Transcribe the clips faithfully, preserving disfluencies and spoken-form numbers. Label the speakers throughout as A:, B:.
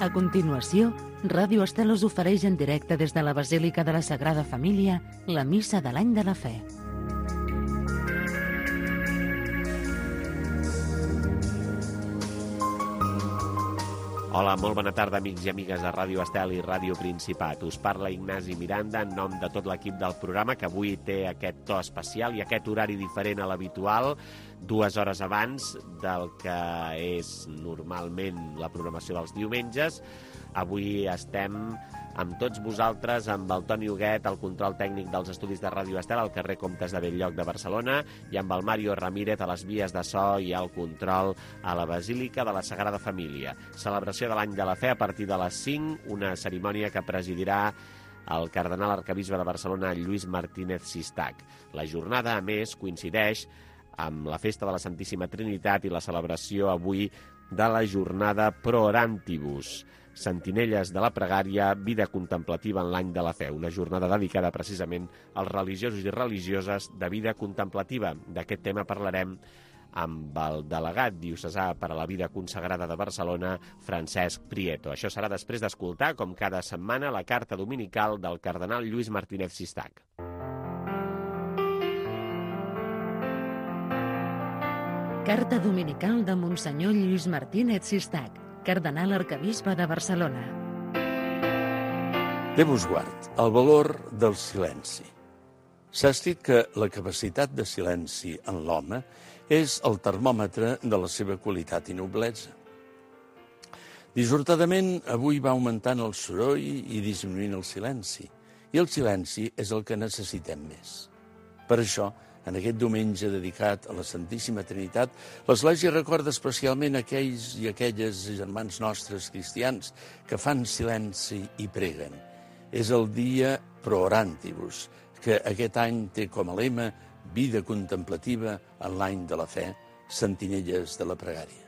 A: A continuació, Ràdio Estel us ofereix en directe des de la Basílica de la Sagrada Família la Missa de l'Any de la Fe.
B: Hola, molt bona tarda, amics i amigues de Ràdio Estel i Ràdio Principat. Us parla Ignasi Miranda en nom de tot l'equip del programa, que avui té aquest to especial i aquest horari diferent a l'habitual, dues hores abans del que és normalment la programació dels diumenges. Avui estem amb tots vosaltres, amb el Toni Huguet, el control tècnic dels estudis de Ràdio Estel al carrer Comtes de Bell-lloc de Barcelona, i amb el Mario Ramírez a les vies de so i al control a la Basílica de la Sagrada Família. Celebració de l'Any de la Fe a partir de les cinc, una cerimònia que presidirà el cardenal arquebisbe de Barcelona, Lluís Martínez Sistac. La jornada, a més, coincideix amb la festa de la Santíssima Trinitat i la celebració avui de la jornada Pro Orantibus, Sentinelles de la Pregària, vida contemplativa en l'Any de la Fe, una jornada dedicada precisament als religiosos i religioses de vida contemplativa. D'aquest tema parlarem amb el delegat diocesà per a la vida consagrada de Barcelona, Francesc Prieto. Això serà després d'escoltar, com cada setmana, la carta dominical del cardenal Lluís Martínez Sistac.
A: Carta dominical de Monsenyor Lluís Martínez Sistac, cardenal arquebisbe de Barcelona.
C: Déu vos guard, el valor del silenci. S'ha escrit que la capacitat de silenci en l'home és el termòmetre de la seva qualitat i noblesa. Dissortadament, avui va augmentant el soroll i disminuint el silenci, i el silenci és el que necessitem més. Per això, en aquest diumenge dedicat a la Santíssima Trinitat, l'Església recorda especialment aquells i aquelles germans nostres cristians que fan silenci i preguen. És el dia Pro Orantibus, que aquest any té com a lema vida contemplativa en l'Any de la Fe, Sentinelles de la Pregària.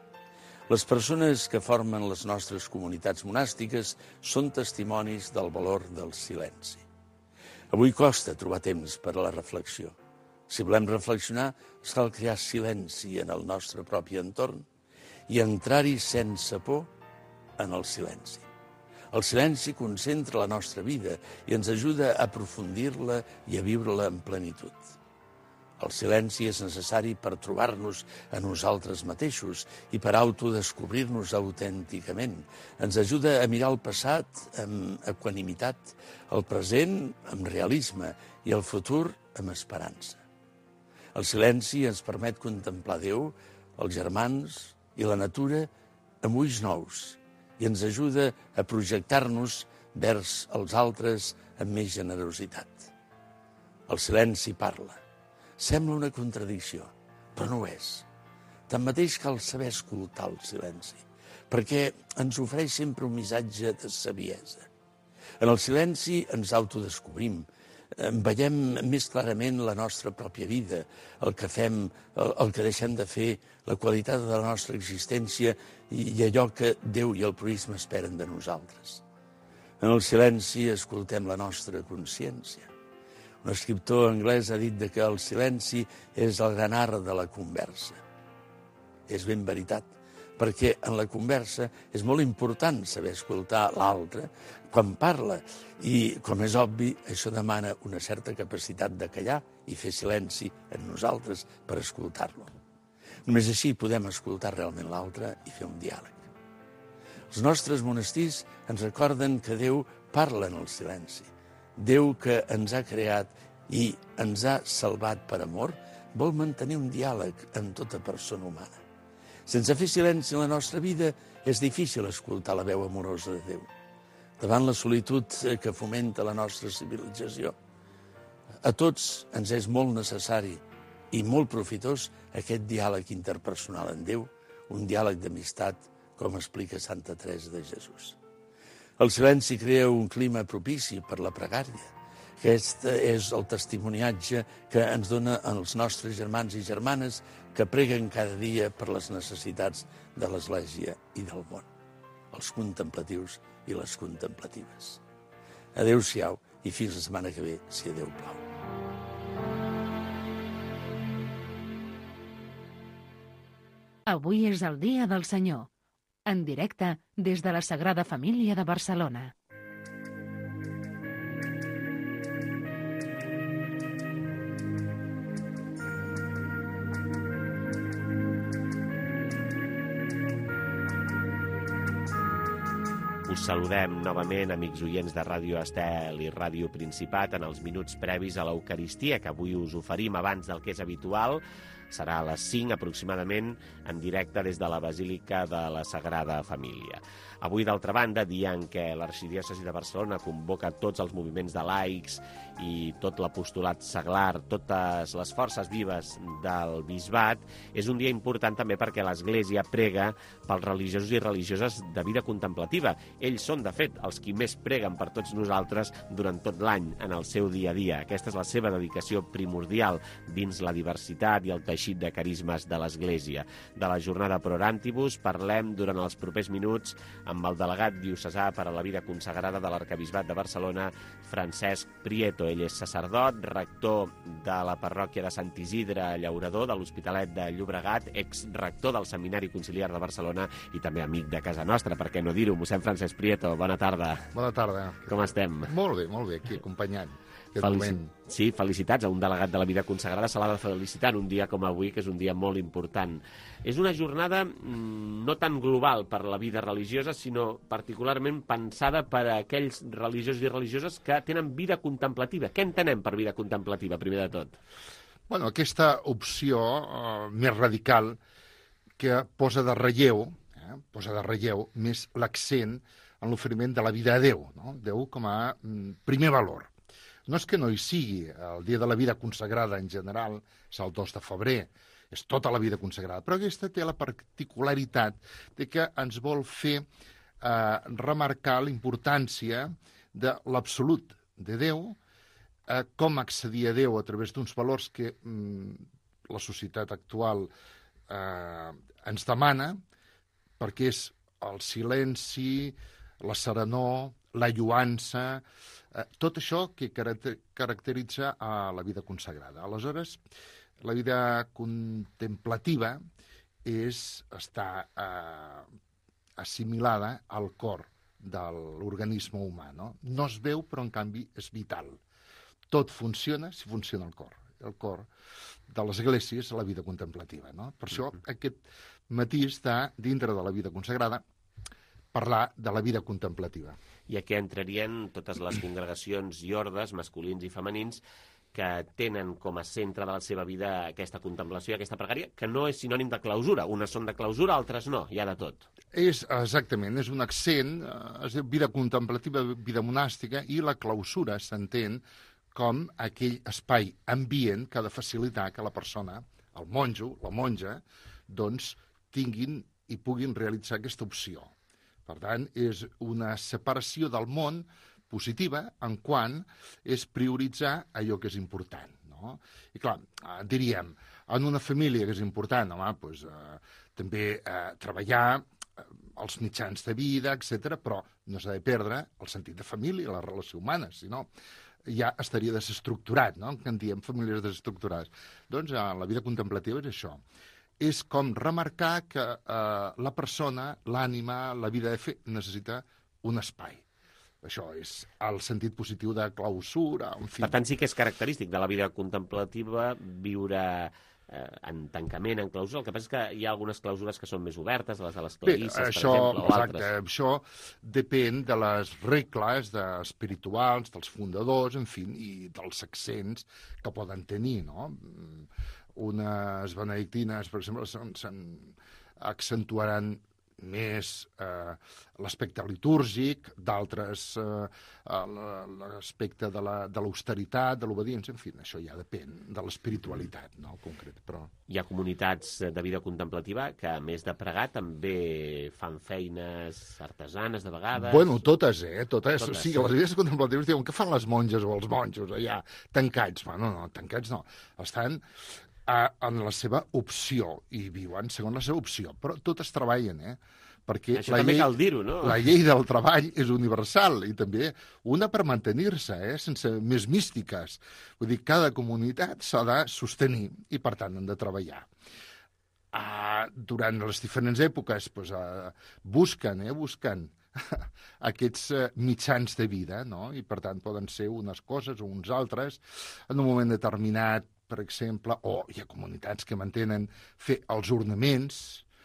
C: Les persones que formen les nostres comunitats monàstiques són testimonis del valor del silenci. Avui costa trobar temps per a la reflexió. Si volem reflexionar, ens cal crear silenci en el nostre propi entorn i entrar-hi sense por en el silenci. El silenci concentra la nostra vida i ens ajuda a aprofundir-la i a viure-la en plenitud. El silenci és necessari per trobar-nos a nosaltres mateixos i per autodescobrir-nos autènticament. Ens ajuda a mirar el passat amb equanimitat, el present amb realisme i el futur amb esperança. El silenci ens permet contemplar Déu, els germans i la natura amb ulls nous i ens ajuda a projectar-nos vers els altres amb més generositat. El silenci parla. Sembla una contradicció, però no ho és. Tanmateix cal saber escoltar el silenci, perquè ens ofereix sempre un missatge de saviesa. En el silenci ens autodescobrim, veiem més clarament la nostra pròpia vida, el que fem, el, el que deixem de fer, la qualitat de la nostra existència i, i allò que Déu i el proisme esperen de nosaltres. En el silenci escoltem la nostra consciència. Un escriptor anglès ha dit que el silenci és el gran art de la conversa. És ben veritat, perquè en la conversa és molt important saber escoltar l'altre quan parla i, com és obvi, això demana una certa capacitat de callar i fer silenci en nosaltres per escoltar-lo. Només així podem escoltar realment l'altre i fer un diàleg. Els nostres monestirs ens recorden que Déu parla en el silenci. Déu, que ens ha creat i ens ha salvat per amor, vol mantenir un diàleg amb tota persona humana. Sense fer silenci en la nostra vida és difícil escoltar la veu amorosa de Déu. Davant la solitud que fomenta la nostra civilització, a tots ens és molt necessari i molt profitós aquest diàleg interpersonal amb Déu, un diàleg d'amistat, com explica Santa Teresa de Jesús. El silenci crea un clima propici per la pregària. Aquest és el testimoniatge que ens dona els nostres germans i germanes que preguen cada dia per les necessitats de l'Església i del món, els contemplatius i les contemplatives. Adéu-siau i fins la setmana que ve, si a Déu plau.
A: Avui és el dia del Senyor. en directe des de la Sagrada Família de Barcelona.
B: Us saludem novament, amics oients de Ràdio Estel i Ràdio Principat, en els minuts previs a l'Eucaristia, que avui us oferim abans del que és habitual. Serà a les cinc aproximadament, en directe des de la Basílica de la Sagrada Família. Avui, d'altra banda, dia en què l'Arxidiòcesi de Barcelona convoca tots els moviments de laics i tot l'apostolat seglar, totes les forces vives del bisbat, és un dia important també perquè l'Església prega pels religiosos i religioses de vida contemplativa. Ells són, de fet, els qui més preguen per tots nosaltres durant tot l'any, en el seu dia a dia. Aquesta és la seva dedicació primordial dins la diversitat i el teixit de carismes de l'Església. De la jornada Pro Orantibus parlem durant els propers minuts amb el delegat diocesà per a la vida consagrada de l'Arquebisbat de Barcelona, Francesc Prieto. Ell és sacerdot, rector de la parròquia de Sant Isidre Llaurador, de l'Hospitalet de Llobregat, exrector del Seminari Conciliar de Barcelona i també amic de casa nostra, per què no dir-ho. Mossèn Francesc Prieto, bona tarda.
D: Bona tarda.
B: Com estem?
D: Molt bé, molt bé, aquí acompanyant.
B: Felici... Sí, felicitats a un delegat de la vida consagrada. Se l'ha de felicitar en un dia com avui, que és un dia molt important. És una jornada mmm, no tan global per la vida religiosa, sinó particularment pensada per a aquells religiosos i religioses que tenen vida contemplativa. Què entenem per vida contemplativa, primer de tot?
D: Bueno, aquesta opció eh, més radical que posa de relleu, eh, posa de relleu més l'accent en l'oferiment de la vida a Déu, no? Déu com a mm, primer valor. No és que no hi sigui, el dia de la vida consagrada en general és el dos de febrer, és tota la vida consagrada, però aquesta té la particularitat de que ens vol fer eh, remarcar la importància de l'absolut de Déu, eh, com accedir a Déu a través d'uns valors que mm, la societat actual eh, ens demana, perquè és el silenci, la serenor, la lluança, eh, tot això que caracteritza a la vida consagrada. Aleshores, la vida contemplativa és estar eh, assimilada al cor de l'organisme humà, no? No es veu, però en canvi és vital. Tot funciona si funciona el cor. El cor de l'Església és la vida contemplativa, no? Per això aquest matís de, dintre de la vida consagrada, parlar de la vida contemplativa.
B: I aquí entrarien totes les congregacions i ordes, masculins i femenins, que tenen com a centre de la seva vida aquesta contemplació, aquesta pregària, que no és sinònim de clausura. Unes són de clausura, altres no, hi ha de tot.
D: És, exactament, és un accent, es diu vida contemplativa, vida monàstica, i la clausura s'entén com aquell espai ambient que ha de facilitar que la persona, el monjo, la monja, doncs tinguin i puguin realitzar aquesta opció. Per tant, és una separació del món positiva en quant és prioritzar allò que és important, no? I clar, diríem, en una família que és important, home, doncs, eh, també eh, treballar eh, els mitjans de vida, etcètera, però no s'ha de perdre el sentit de família, la relació humana, si no ja estaria desestructurat, no? Que en diem famílies desestructurades. Doncs eh, la vida contemplativa és això. És com remarcar que eh, la persona, l'ànima, la vida de fer, necessita un espai. Això és el sentit positiu de clausura, en fi.
B: Per tant, sí que és característic de la vida contemplativa viure eh, en tancament, en clausura. El que passa és que hi ha algunes clausures que són més obertes, les de les clarisses, per
D: això,
B: exemple, o
D: exacte,
B: altres.
D: Això depèn de les regles de espirituals, dels fundadors, en fi, i dels accents que poden tenir, no? Unes benedictines, per exemple, se'n accentuaran més eh, l'aspecte litúrgic, d'altres eh, l'aspecte de l'austeritat, de l'obediència, en fi, això ja depèn de l'espiritualitat, no, concret. Però...
B: Hi ha comunitats de vida contemplativa que, a més de pregar, també fan feines artesanes, de vegades.
D: Bueno, totes, eh? Totes.
B: totes.
D: O sigui, les vides contemplatives diuen què fan les monges o els monjos allà, tancats. Bueno, no, tancats no. Estan en la seva opció, i viuen segons la seva opció, però totes treballen, eh? Perquè
B: això
D: la
B: també
D: llei,
B: cal dir-ho, no?
D: La llei del treball és universal, i també una per mantenir-se, eh? Sense més místiques. Vull dir, cada comunitat s'ha de sostenir, i per tant han de treballar. uh, durant les diferents èpoques pues, uh, busquen, eh, busquen aquests uh, mitjans de vida, no? I per tant poden ser unes coses o uns altres en un moment determinat, per exemple, o hi ha comunitats que mantenen fer els ornaments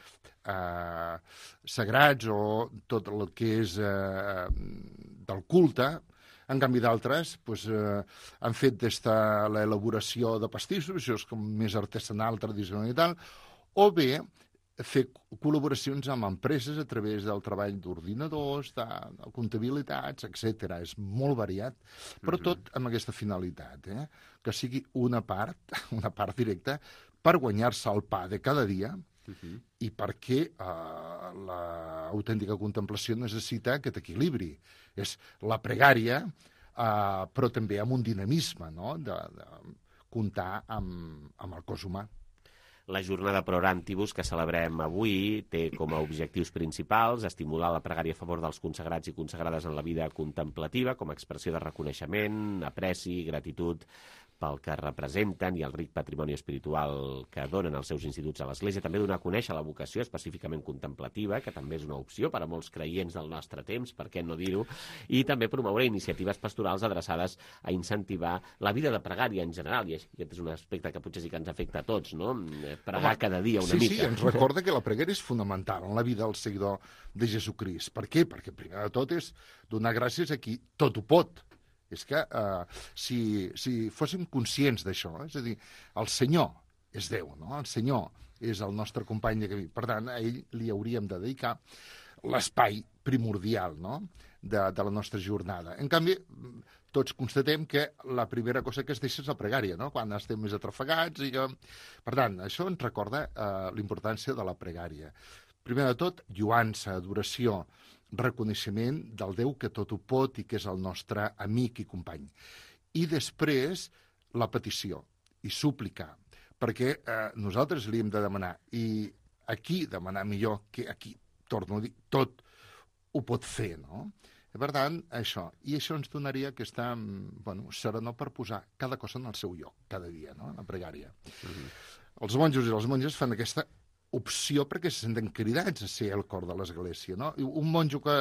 D: eh, sagrats o tot el que és eh, del culte. En canvi d'altres pues, eh, han fet des de l'elaboració de pastissos, això és com més artesanal, tradicional i tal, o bé fer col·laboracions amb empreses a través del treball d'ordinadors, de, de comptabilitats, etcètera. És molt variat, però tot amb aquesta finalitat, eh? Que sigui una part, una part directa, per guanyar-se el pa de cada dia, uh-huh. i perquè eh, l'autèntica contemplació necessita aquest equilibri. És la pregària, eh, però també amb un dinamisme, no? de, de comptar amb, amb el cos humà.
B: La jornada Pro Orantibus que celebrem avui té com a objectius principals estimular la pregària a favor dels consagrats i consagrades en la vida contemplativa com a expressió de reconeixement, apreci, gratitud pel que representen i el ric patrimoni espiritual que donen els seus instituts a l'Església. També donar a conèixer la vocació específicament contemplativa, que també és una opció per a molts creients del nostre temps, per què no dir-ho, i també promoure iniciatives pastorals adreçades a incentivar la vida de pregària en general, i aquest és un aspecte que potser sí que ens afecta a tots, no? Pregar Home, cada dia una
D: sí,
B: mica.
D: Sí, sí, ens recorda que la pregària és fonamental en la vida del seguidor de Jesucrist. Per què? Perquè primer de tot és donar gràcies a qui tot ho pot. És que uh, si, si fóssim conscients d'això, és a dir, el Senyor és Déu, no? El Senyor és el nostre company de camí. Per tant, a ell li hauríem de dedicar l'espai primordial, no? de, de la nostra jornada. En canvi, tots constatem que la primera cosa que es deixa és la pregària, no? Quan estem més atrafegats. I que... Per tant, això ens recorda uh, la importància de la pregària. Primer de tot, lluança, adoració, reconeixement del Déu que tot ho pot i que és el nostre amic i company. I després la petició i súplica, perquè eh, nosaltres li hem de demanar, i aquí demanar millor que aquí, torno a dir, tot ho pot fer, no? I per tant, això. I això ens donaria aquesta, bueno, serenor per posar cada cosa en el seu lloc, cada dia, no? La pregària. Mm-hmm. Els monjos i les monges fan aquesta opció perquè se senten cridats a ser el cor de l'Església, no? Un monjo que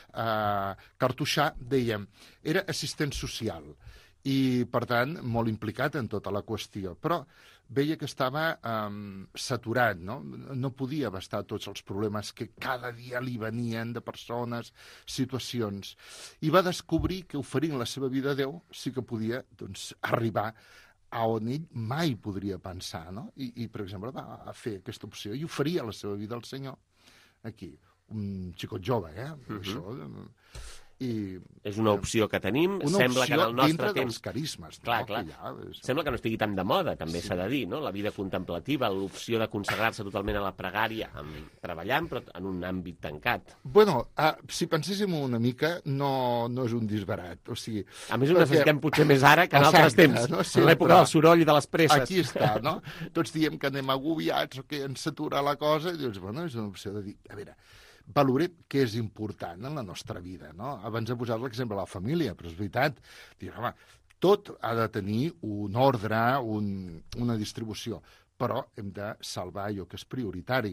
D: eh, cartoixà, dèiem, era assistent social i, per tant, molt implicat en tota la qüestió, però veia que estava eh, saturat, no? No podia abastar tots els problemes que cada dia li venien de persones, situacions, i va descobrir que oferint la seva vida a Déu sí que podia, doncs, arribar a on ell mai podria pensar, no? I, i per exemple, va fer aquesta opció i oferia la seva vida al Senyor. Aquí, un xicot jove, eh? Uh-huh. Això... I,
B: és una opció que tenim.
D: Una
B: Sembla
D: opció
B: que en el nostre
D: dintre
B: temps...
D: dels carismes.
B: Clar,
D: no?
B: clar.
D: Que ja, és...
B: Sembla que no estigui tan de moda, també
D: sí.
B: s'ha de dir, no? La vida contemplativa, l'opció de consagrar-se totalment a la pregària, amb, treballant, però en un àmbit tancat.
D: Bueno, uh, si penséssim una mica, no, no és un disbarat. O sigui,
B: a més, ho
D: perquè...
B: necessitem potser més ara que en
D: Exacte,
B: altres temps,
D: no?
B: en l'època del soroll i de les presses.
D: Aquí està, no? Tots diem que anem agobiats o que ens satura la cosa, i dius, bueno, és una opció de dir, a veure, valorem què és important en la nostra vida, no? Abans he posat l'exemple de la família, però és veritat. Dius, home, tot ha de tenir un ordre, un, una distribució, però hem de salvar allò que és prioritari.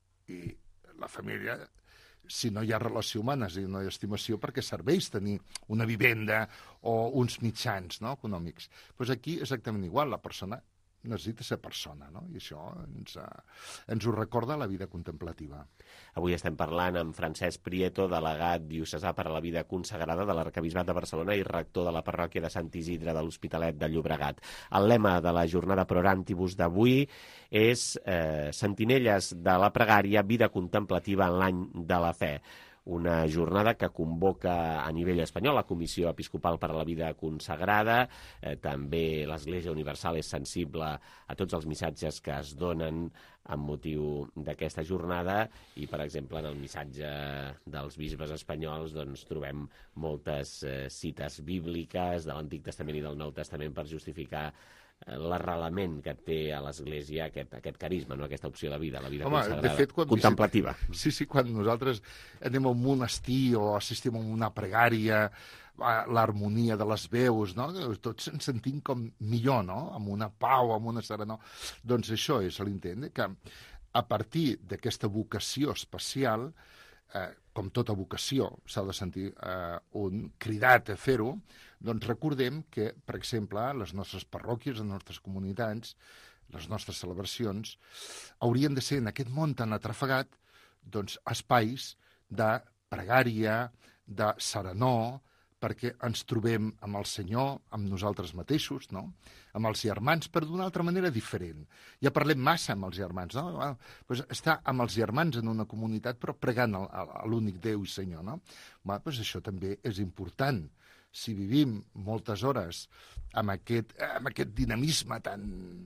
D: I la família, si no hi ha relació humana, si no hi ha estimació, perquè serveix tenir una vivenda o uns mitjans, no?, econòmics. Doncs aquí exactament igual, la persona necessita ser persona, no? I això ens, uh, ens ho recorda la vida contemplativa.
B: Avui estem parlant amb Francesc Prieto, delegat diocesà per a la vida consagrada de l'Arquebisbat de Barcelona i rector de la parròquia de Sant Isidre de l'Hospitalet de Llobregat. El lema de la jornada Pro Orantibus d'avui és eh, Sentinelles de la pregària, vida contemplativa en l'any de la fe. Una jornada que convoca a nivell espanyol la Comissió Episcopal per a la Vida Consagrada. Eh, també l'Església Universal és sensible a tots els missatges que es donen amb motiu d'aquesta jornada i, per exemple, en el missatge dels bisbes espanyols doncs, trobem moltes eh, cites bíbliques de l'Antic Testament i del Nou Testament per justificar l'arrelament que té a l'Església aquest, aquest carisma, no? Aquesta opció de vida, la vida
D: Home,
B: consagrada,
D: de fet, quan
B: contemplativa.
D: Visit... Sí, sí, quan nosaltres anem a un monestir o assistim a una pregària, l'harmonia de les veus, no? Tots ens sentim com millor, no? Amb una pau, amb una serenor. Doncs això és l'intent, que a partir d'aquesta vocació especial, eh, com tota vocació, s'ha de sentir eh, un cridat a fer-ho, doncs recordem que, per exemple, les nostres parròquies, les nostres comunitats, les nostres celebracions, haurien de ser, en aquest món tan atrafegat, doncs, espais de pregària, de serenor, perquè ens trobem amb el Senyor, amb nosaltres mateixos, no? Amb els germans, però d'una altra manera diferent. Ja parlem massa amb els germans, no? Bueno, doncs estar amb els germans en una comunitat, però pregant a, a, a l'únic Déu i Senyor, no? Bueno, doncs això també és important. Si vivim moltes hores amb aquest, amb aquest dinamisme tan,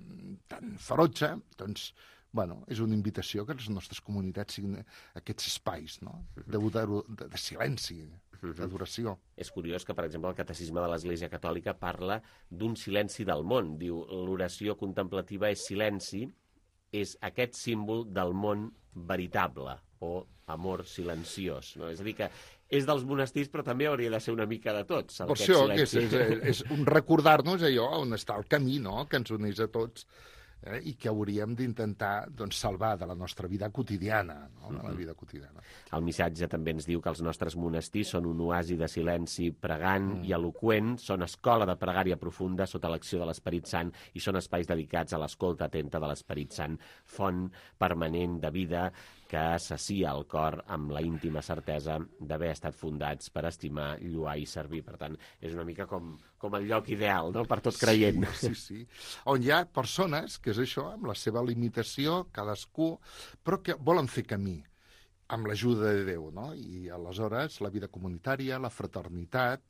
D: tan ferotge, doncs, bueno, és una invitació que les nostres comunitats siguin aquests espais, no? de, de, de silenci, d'adoració.
B: És curiós que, per exemple, el Catecisme de l'Església Catòlica parla d'un silenci del món. Diu, l'oració contemplativa és silenci, és aquest símbol del món veritable, o amor silenciós. No? És a dir, que és dels monestirs, però també hauria de ser una mica de tots.
D: Per això, que és, és, és un recordar-nos allò on està el camí, no?, que ens uneix a tots, eh, i que hauríem d'intentar, doncs, salvar de la nostra vida quotidiana, no?, de la vida quotidiana.
B: El missatge també ens diu que els nostres monestirs són un oasi de silenci pregant mm. i eloqüent, són escola de pregària profunda sota l'acció de l'Esperit Sant i són espais dedicats a l'escolta atenta de l'Esperit Sant, font permanent de vida que assacia el cor amb la íntima certesa d'haver estat fundats per estimar, lluar i servir. Per tant, és una mica com, com el lloc ideal, no?, per tot creient.
D: Sí, sí, sí. On hi ha persones, que és això, amb la seva limitació, cadascú, però que volen fer camí amb l'ajuda de Déu, no? I aleshores la vida comunitària, la fraternitat,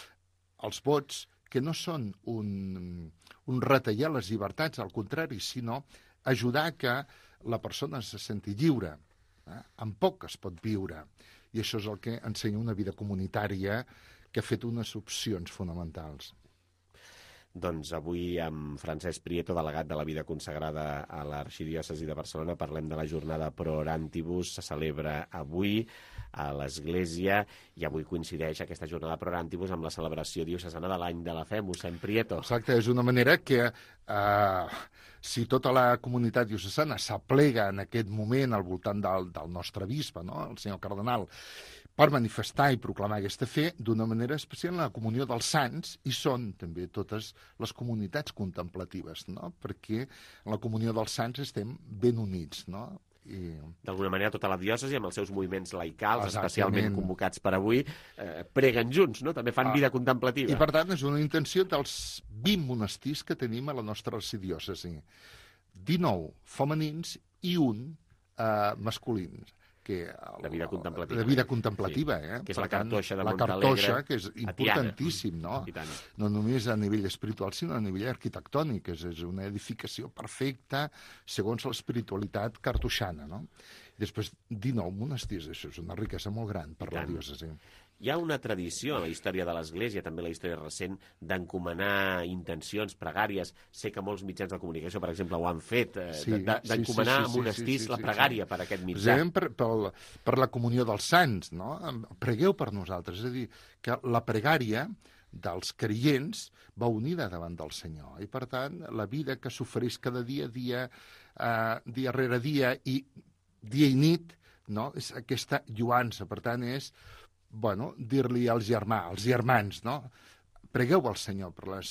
D: els vots, que no són un, un retallar les llibertats, al contrari, sinó ajudar que la persona se senti lliure. Eh? Amb poc es pot viure. I això és el que ensenya una vida comunitària que ha fet unes opcions fonamentals.
B: Doncs avui amb Francesc Prieto, delegat de la vida consagrada a l'Arxidiòcesi de Barcelona, parlem de la jornada Pro Orantibus. Se celebra avui a l'Església i avui coincideix aquesta jornada Pro Orantibus amb la celebració diocesana de l'any de la fe, mossèn Prieto.
D: Exacte, és una manera que eh, si tota la comunitat diocesana s'aplega en aquest moment al voltant del, del nostre bisbe, no?, el senyor cardenal, per manifestar i proclamar aquesta fe d'una manera especial en la comunió dels sants, i són també totes les comunitats contemplatives, no?, perquè en la comunió dels sants estem ben units, no?, i...
B: D'alguna manera, tota la diòcesi, amb els seus moviments laicals,
D: Exactament.
B: especialment convocats per avui, eh, preguen junts, no? També fan ah. vida contemplativa.
D: I, per tant, és una intenció dels vint monestirs que tenim a la nostra arxidiòcesi. dinou femenins i un eh, masculins. Que el,
B: de vida contemplativa.
D: De vida contemplativa, eh?
B: Que és
D: per
B: la cartoixa de
D: la
B: Montalegre.
D: La cartoixa, que és importantíssim, no? No només a nivell espiritual, sinó a nivell arquitectònic. És, és una edificació perfecta segons l'espiritualitat cartoixana, no? I després, dinou monestirs, això és una riquesa molt gran per la diòcesi.
B: Hi ha una tradició en la història de l'Església, també la història recent, d'encomanar intencions, pregàries. Sé que molts mitjans de comunicació, per exemple, ho han fet, eh, sí, d'encomanar sí, sí, sí, a monestirs sí, sí, sí, la pregària sí. per aquest mitjà.
D: Per, per, per la comunió dels sants, no? Pregueu per nosaltres. És a dir, que la pregària dels creients va unida davant del Senyor. I, per tant, la vida que s'ofereix cada dia, dia, uh, dia rere dia, i dia i nit, no? És aquesta lluança. Per tant, és bueno, dir-li al germà, als germans, no? Pregueu al Senyor per les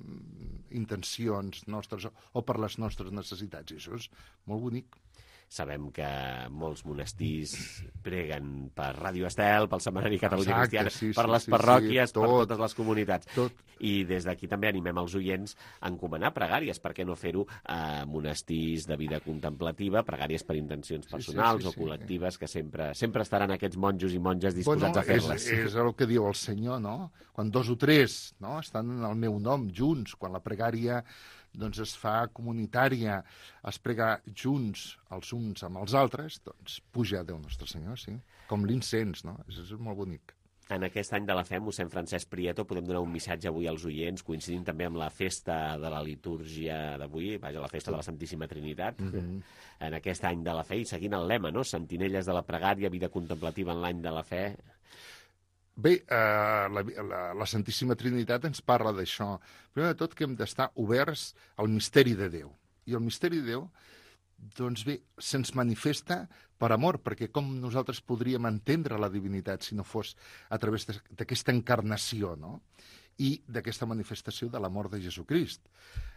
D: intencions nostres o per les nostres necessitats. I això és molt bonic.
B: Sabem que molts monestirs preguen per Ràdio Estel, pel Setmanari Catalunya
D: Exacte,
B: Cristiana,
D: sí,
B: per
D: sí,
B: les
D: sí,
B: parròquies,
D: sí, tot,
B: per totes les comunitats.
D: Tot.
B: I des d'aquí també animem els oients a encomanar pregàries. Per què no fer-ho a monestirs de vida contemplativa, pregàries per intencions personals sí, sí, sí, o col·lectives, sí. que sempre, sempre estaran aquests monjos i monges disposats
D: bueno,
B: a fer-les.
D: És, és el que diu el Senyor, no? Quan dos o tres no? estan en el meu nom, junts, quan la pregària doncs es fa comunitària, es prega junts els uns amb els altres, doncs puja Déu Nostre Senyor, sí. Com l'incens, no? És, és molt bonic.
B: En aquest any de la fe, mossèn Francesc Prieto, podem donar un missatge avui als oients, coincidint també amb la festa de la litúrgia d'avui, vaja, la festa de la Santíssima Trinitat, mm-hmm. en aquest any de la fe, i seguint el lema, no? Sentinelles de la pregària, vida contemplativa en l'any de la fe.
D: Bé, eh, la, la, la Santíssima Trinitat ens parla d'això. Primer de tot que hem d'estar oberts al misteri de Déu. I el misteri de Déu doncs bé, se'ns manifesta per amor, perquè com nosaltres podríem entendre la divinitat si no fos a través d'aquesta encarnació, no? I d'aquesta manifestació de l'amor de Jesucrist.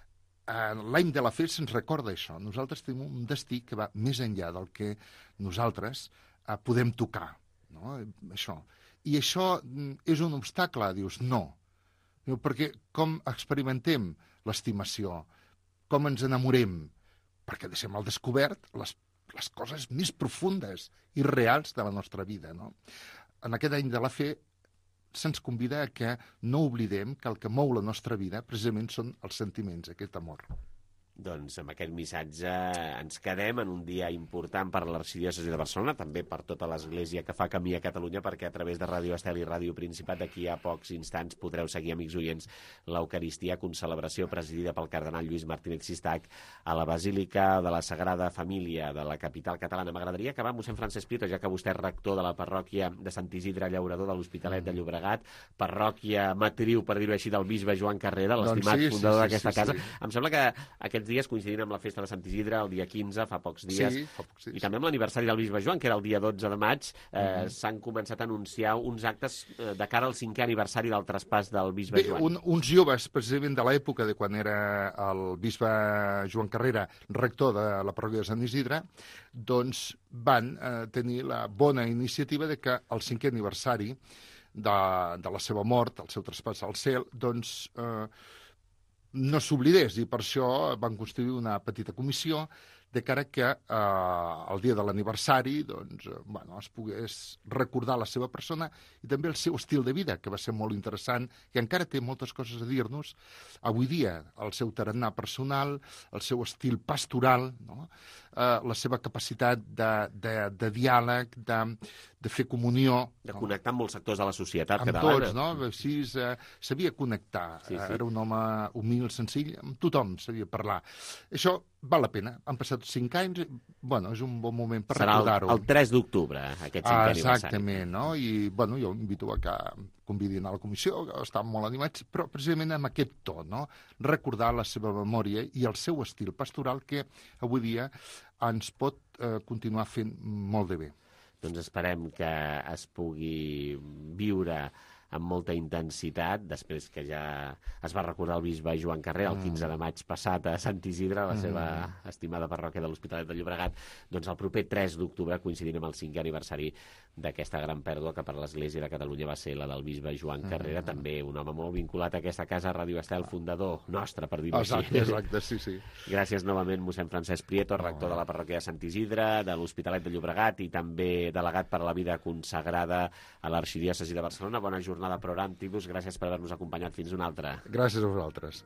D: L'any de la fe se'ns recorda això. Nosaltres tenim un destí que va més enllà del que nosaltres eh, podem tocar, no? Això. I això és un obstacle, dius, no. Perquè com experimentem l'estimació? Com ens enamorem? Perquè deixem al descobert les, les coses més profundes i reals de la nostra vida, no? En aquest any de la fe se'ns convida a que no oblidem que el que mou la nostra vida precisament són els sentiments, aquest amor.
B: Doncs amb aquest missatge ens quedem en un dia important per l'Arxidiòcesi de Barcelona, també per tota l'Església que fa camí a Catalunya, perquè a través de Ràdio Estel i Ràdio Principat d'aquí a pocs instants podreu seguir, amics oients, l'Eucaristia, concelebració presidida pel cardenal Lluís Martínez Sistac a la Basílica de la Sagrada Família de la capital catalana. M'agradaria acabar amb mossèn Francesc Prieto, ja que vostè és rector de la parròquia de Sant Isidre Llaurador de l'Hospitalet de Llobregat, parròquia matriu, per dir-ho així, del bisbe Joan Carrera, l'estimat
D: doncs sí,
B: fundador
D: sí, sí,
B: d'aquesta
D: sí,
B: casa.
D: sí.
B: Em sembla que aquests dies coincidint amb la festa de Sant Isidre, el dia quinze, fa pocs dies,
D: Sí, fa pocs dies.
B: i també amb l'aniversari del bisbe Joan, que era el dia dotze de maig, eh,
D: Mhm.
B: s'han començat a anunciar uns actes eh, de cara al cinquè aniversari del traspàs del bisbe
D: Bé,
B: Joan.
D: un, uns joves, precisament de l'època de quan era el bisbe Joan Carrera, rector de la parròquia de Sant Isidre, doncs van eh, tenir la bona iniciativa de que el cinquè aniversari de, de la seva mort, el seu traspàs al cel, doncs eh, no s'oblidés, i per això van constituir una petita comissió de cara que eh, el dia de l'aniversari doncs, eh, bueno, es pogués recordar la seva persona i també el seu estil de vida, que va ser molt interessant i encara té moltes coses a dir-nos avui dia, el seu tarannà personal, el seu estil pastoral, no? eh, la seva capacitat de, de, de diàleg, de, de fer comunió,
B: De
D: no?
B: connectar amb molts sectors de la societat
D: Amb
B: catalana.
D: tots, no? Així eh, sabia connectar,
B: Sí, sí.
D: era un home humil, senzill, amb tothom sabia parlar. Això val la pena, han passat cinc anys, bueno, és un bon moment per
B: Serà el,
D: recordar-ho.
B: el tres d'octubre, aquest cinquè
D: Ah,
B: aniversari.
D: exactament, no? I, bueno, jo invito a que convidin a la comissió, que estan molt animats, però precisament amb aquest to, no? Recordar la seva memòria i el seu estil pastoral que avui dia ens pot eh, continuar fent molt de bé.
B: Doncs esperem que es pugui viure amb molta intensitat, després que ja es va recordar el bisbe Joan Carrera el quinze de maig passat a Sant Isidre, la seva estimada parròquia de l'Hospitalet de Llobregat, doncs el proper tres d'octubre, coincidint amb el cinquè aniversari d'aquesta gran pèrdua que per l'Església de Catalunya va ser la del bisbe Joan Carrera, també un home molt vinculat a aquesta casa, Ràdio Estel, fundador nostre, per dir-ho així.
D: Exacte, exacte, sí, sí.
B: Gràcies novament, mossèn Francesc Prieto, rector de la parròquia de Sant Isidre, de l'Hospitalet de Llobregat i també delegat per la vida consagrada a l'Arxidiòcesi de Barcelona. Bona jornada, programa Tipus. Gràcies per haver-nos acompanyat. Fins una altra.
D: Gràcies a vosaltres.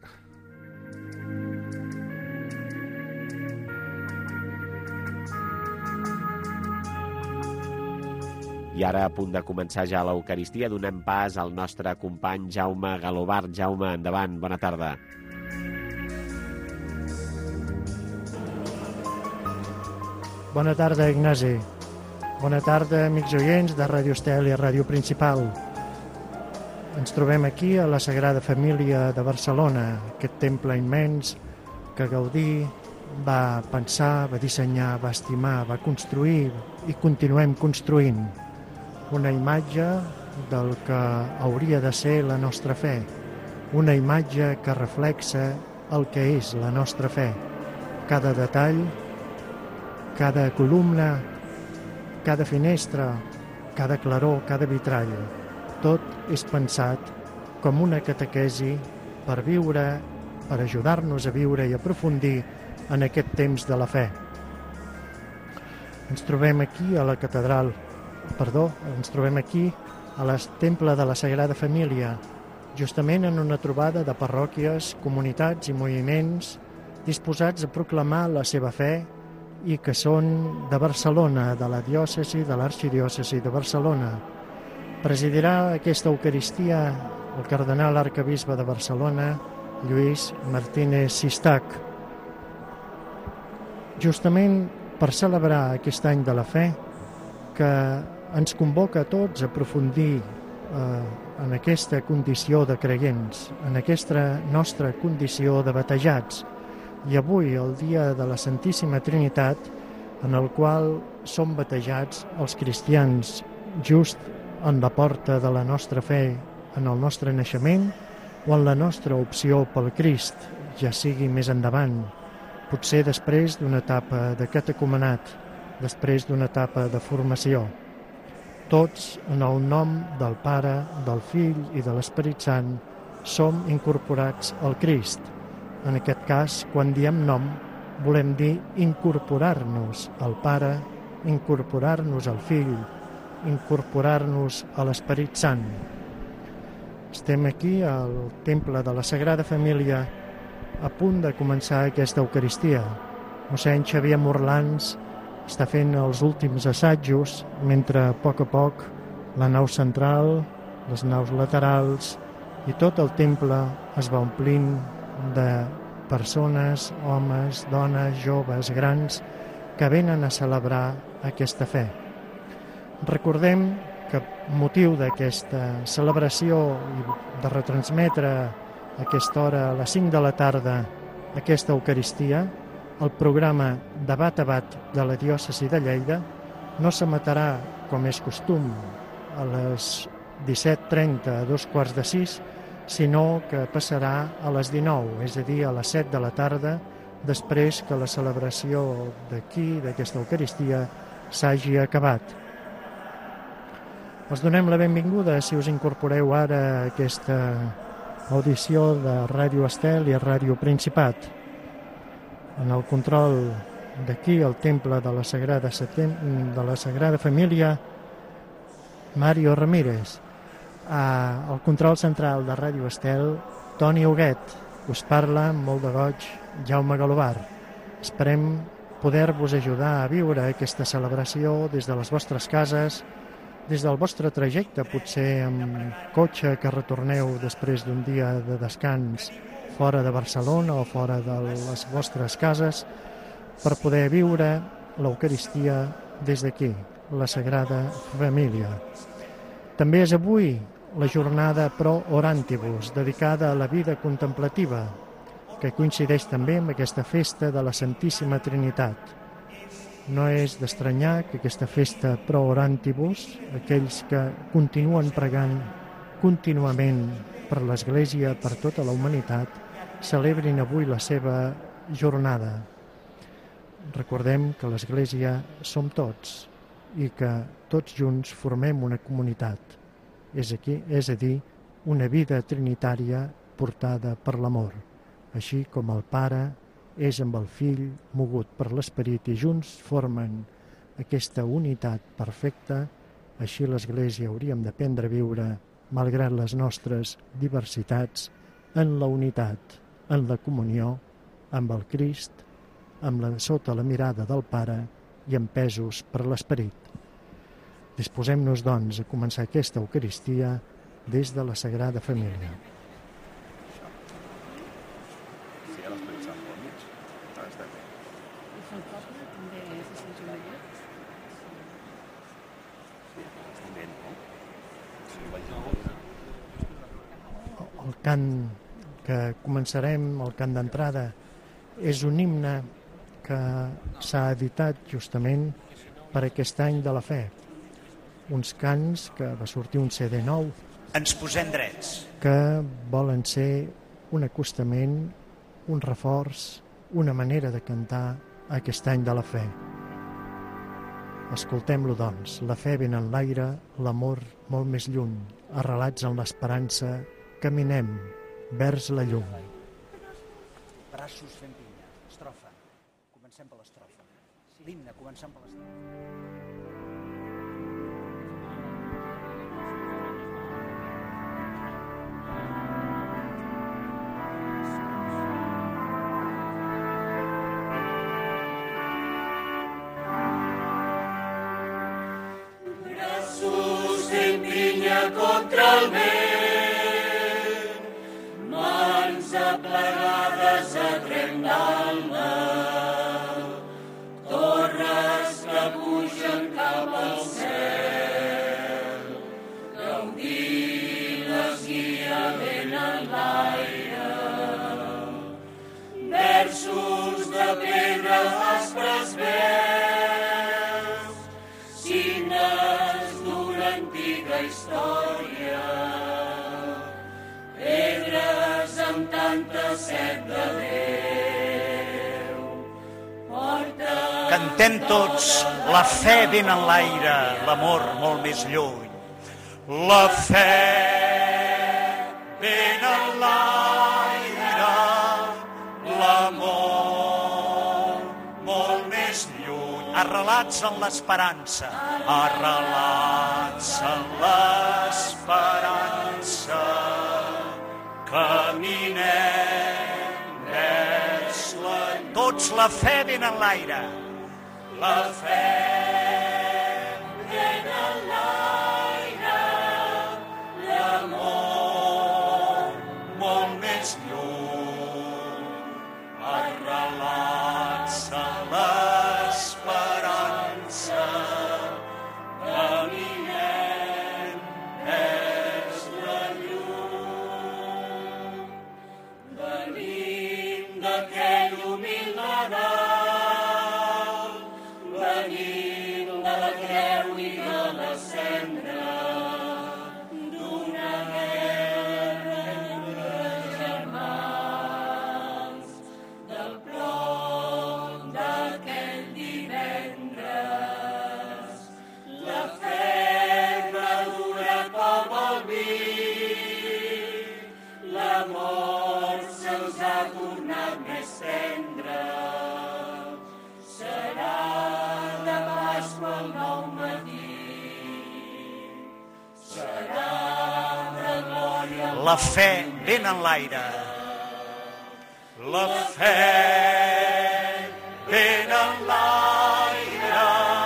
B: I ara, a punt de començar ja l'Eucaristia, donem pas al nostre company Jaume Galobart. Jaume, endavant, bona tarda.
E: Bona tarda, Ignasi. Bona tarda, amics oients de Ràdio Estel i Ràdio Principal. Ens trobem aquí a la Sagrada Família de Barcelona, aquest temple immens que Gaudí va pensar, va dissenyar, va estimar, va construir i continuem construint. Una imatge del que hauria de ser la nostra fe, una imatge que reflexa el que és la nostra fe. Cada detall, cada columna, cada finestra, cada claror, cada vitrall, tot és pensat com una catequesi per viure, per ajudar-nos a viure i aprofundir en aquest temps de la fe. Ens trobem aquí a la catedral, perdó, ens trobem aquí a el temple de la Sagrada Família, justament en una trobada de parròquies, comunitats i moviments disposats a proclamar la seva fe i que són de Barcelona, de la diòcesi, de l'arxidiòcesi de Barcelona. Presidirà aquesta Eucaristia el cardenal arcabisbe de Barcelona, Lluís Martínez Sistac. Justament per celebrar aquest any de la fe que ens convoca a tots a aprofundir eh, en aquesta condició de creients, en aquesta nostra condició de batejats, i avui, el dia de la Santíssima Trinitat, en el qual som batejats els cristians just en la porta de la nostra fe, en el nostre naixement o en la nostra opció pel Crist, ja sigui més endavant, potser després d'una etapa de catecumenat, després d'una etapa de formació. Tots, en el nom del Pare, del Fill i de l'Esperit Sant, som incorporats al Crist. En aquest cas, quan diem nom, volem dir incorporar-nos al Pare, incorporar-nos al Fill, incorporar-nos a l'Esperit Sant. Estem aquí al Temple de la Sagrada Família a punt de començar aquesta Eucaristia. Mossèn Xavier Morlans està fent els últims assajos mentre a poc a poc la nau central, les naus laterals i tot el temple es va omplint de persones, homes, dones, joves, grans que venen a celebrar aquesta fe. Recordem que motiu d'aquesta celebració i de retransmetre a aquesta hora a les cinc de la tarda aquesta Eucaristia, el programa Debat a Bat de la diòcesi de Lleida no s'emetrà, com és costum, a les disset trenta, a dos quarts de sis, sinó que passarà a les dinou, és a dir, a les set de la tarda, després que la celebració d'aquí, d'aquesta Eucaristia, s'hagi acabat. Us donem la benvinguda si us incorporeu ara a aquesta audició de Ràdio Estel i Ràdio Principat. En el control d'aquí, al Temple de la Sagrada, de la Sagrada Família, Mario Ramírez. Al control central de Ràdio Estel, Toni Huguet. Us parla amb molt de goig Jaume Galobar. Esperem poder-vos ajudar a viure aquesta celebració des de les vostres cases, des del vostre trajecte, potser amb cotxe que retorneu després d'un dia de descans fora de Barcelona o fora de les vostres cases, per poder viure l'Eucaristia des d'aquí, la Sagrada Família. També és avui la jornada Pro Orantibus, dedicada a la vida contemplativa, que coincideix també amb aquesta festa de la Santíssima Trinitat. No és d'estranyar que aquesta festa Pro Orantibus, aquells que continuen pregant contínuament per l'Església, per tota la humanitat, celebrin avui la seva jornada. Recordem que l'Església som tots i que tots junts formem una comunitat, és, aquí, és a dir, una vida trinitària portada per l'amor, així com el Pare és amb el Fill mogut per l'Esperit i junts formen aquesta unitat perfecta. Així l'Església hauríem d'aprendre a viure, malgrat les nostres diversitats, en la unitat, en la comunió, amb el Crist, amb la, sota la mirada del Pare i empesos per l'Esperit. Disposem-nos, doncs, a començar aquesta Eucaristia des de la Sagrada Família. El cant que començarem, el cant d'entrada, és un himne que s'ha editat justament per aquest any de la fe. Uns cants que va sortir un C D nou.
F: Ens posem drets.
E: Que volen ser un acostament, un reforç, una manera de cantar aquest any de la fe. Escoltem-lo, doncs. La fe ben en l'aire, l'amor molt més lluny. Arrelats en l'esperança, caminem vers la llum.
F: Braços fent pinya. Estrofa. Comencem per l'estrofa. L'himne, comencem per l'estrofa.
G: Contra el vent, mans aplegades a tren d'alba, torres que pugen cap al cel, gaudint les guia ben en l'aire, vers versos de pedra aspres veus, signes d'una antiga història, pedres amb tanta set de Déu. Porta...
F: Cantem tots, la fe ben en l'aire, l'amor molt més lluny.
G: La fe ben en l'aire, l'amor molt més lluny.
F: Arrelats en l'esperança,
G: arrelats en l'esperança, caminem vers la llum.
F: tots la fe ben en l'aire.
G: La fe ben en l'aire, l'amor molt més lluny, arrelats en l'esperança, caminem vers la llum. Venim d'aquell humil Nadal, venim de la creu i de la cendra, d'una guerra entre germans, del plom d'aquell divendres. La fe madura com el vi, l'amor se'ls ha tornat més tendre. Serà de Pasqua el nou matí, serà de glòria.
F: La fe ben en l'aire.
G: La fe ben en l'aire,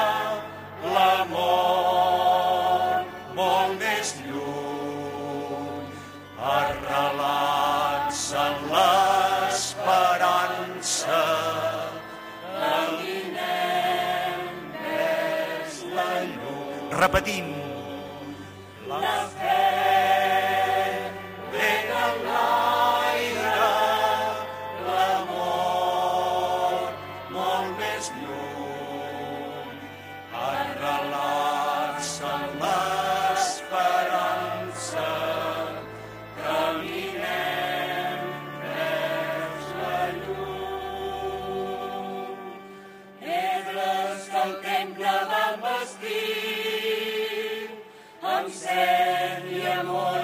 G: l'amor molt més lluny, arrelats en l'esperança, caminem vers la llum.
F: Repetim.
G: La fe ben en l'aire, l'amor molt més lluny, arrelats en l'esperança, caminem vers la llum. Pedres que el temple van vestir, amb set i amor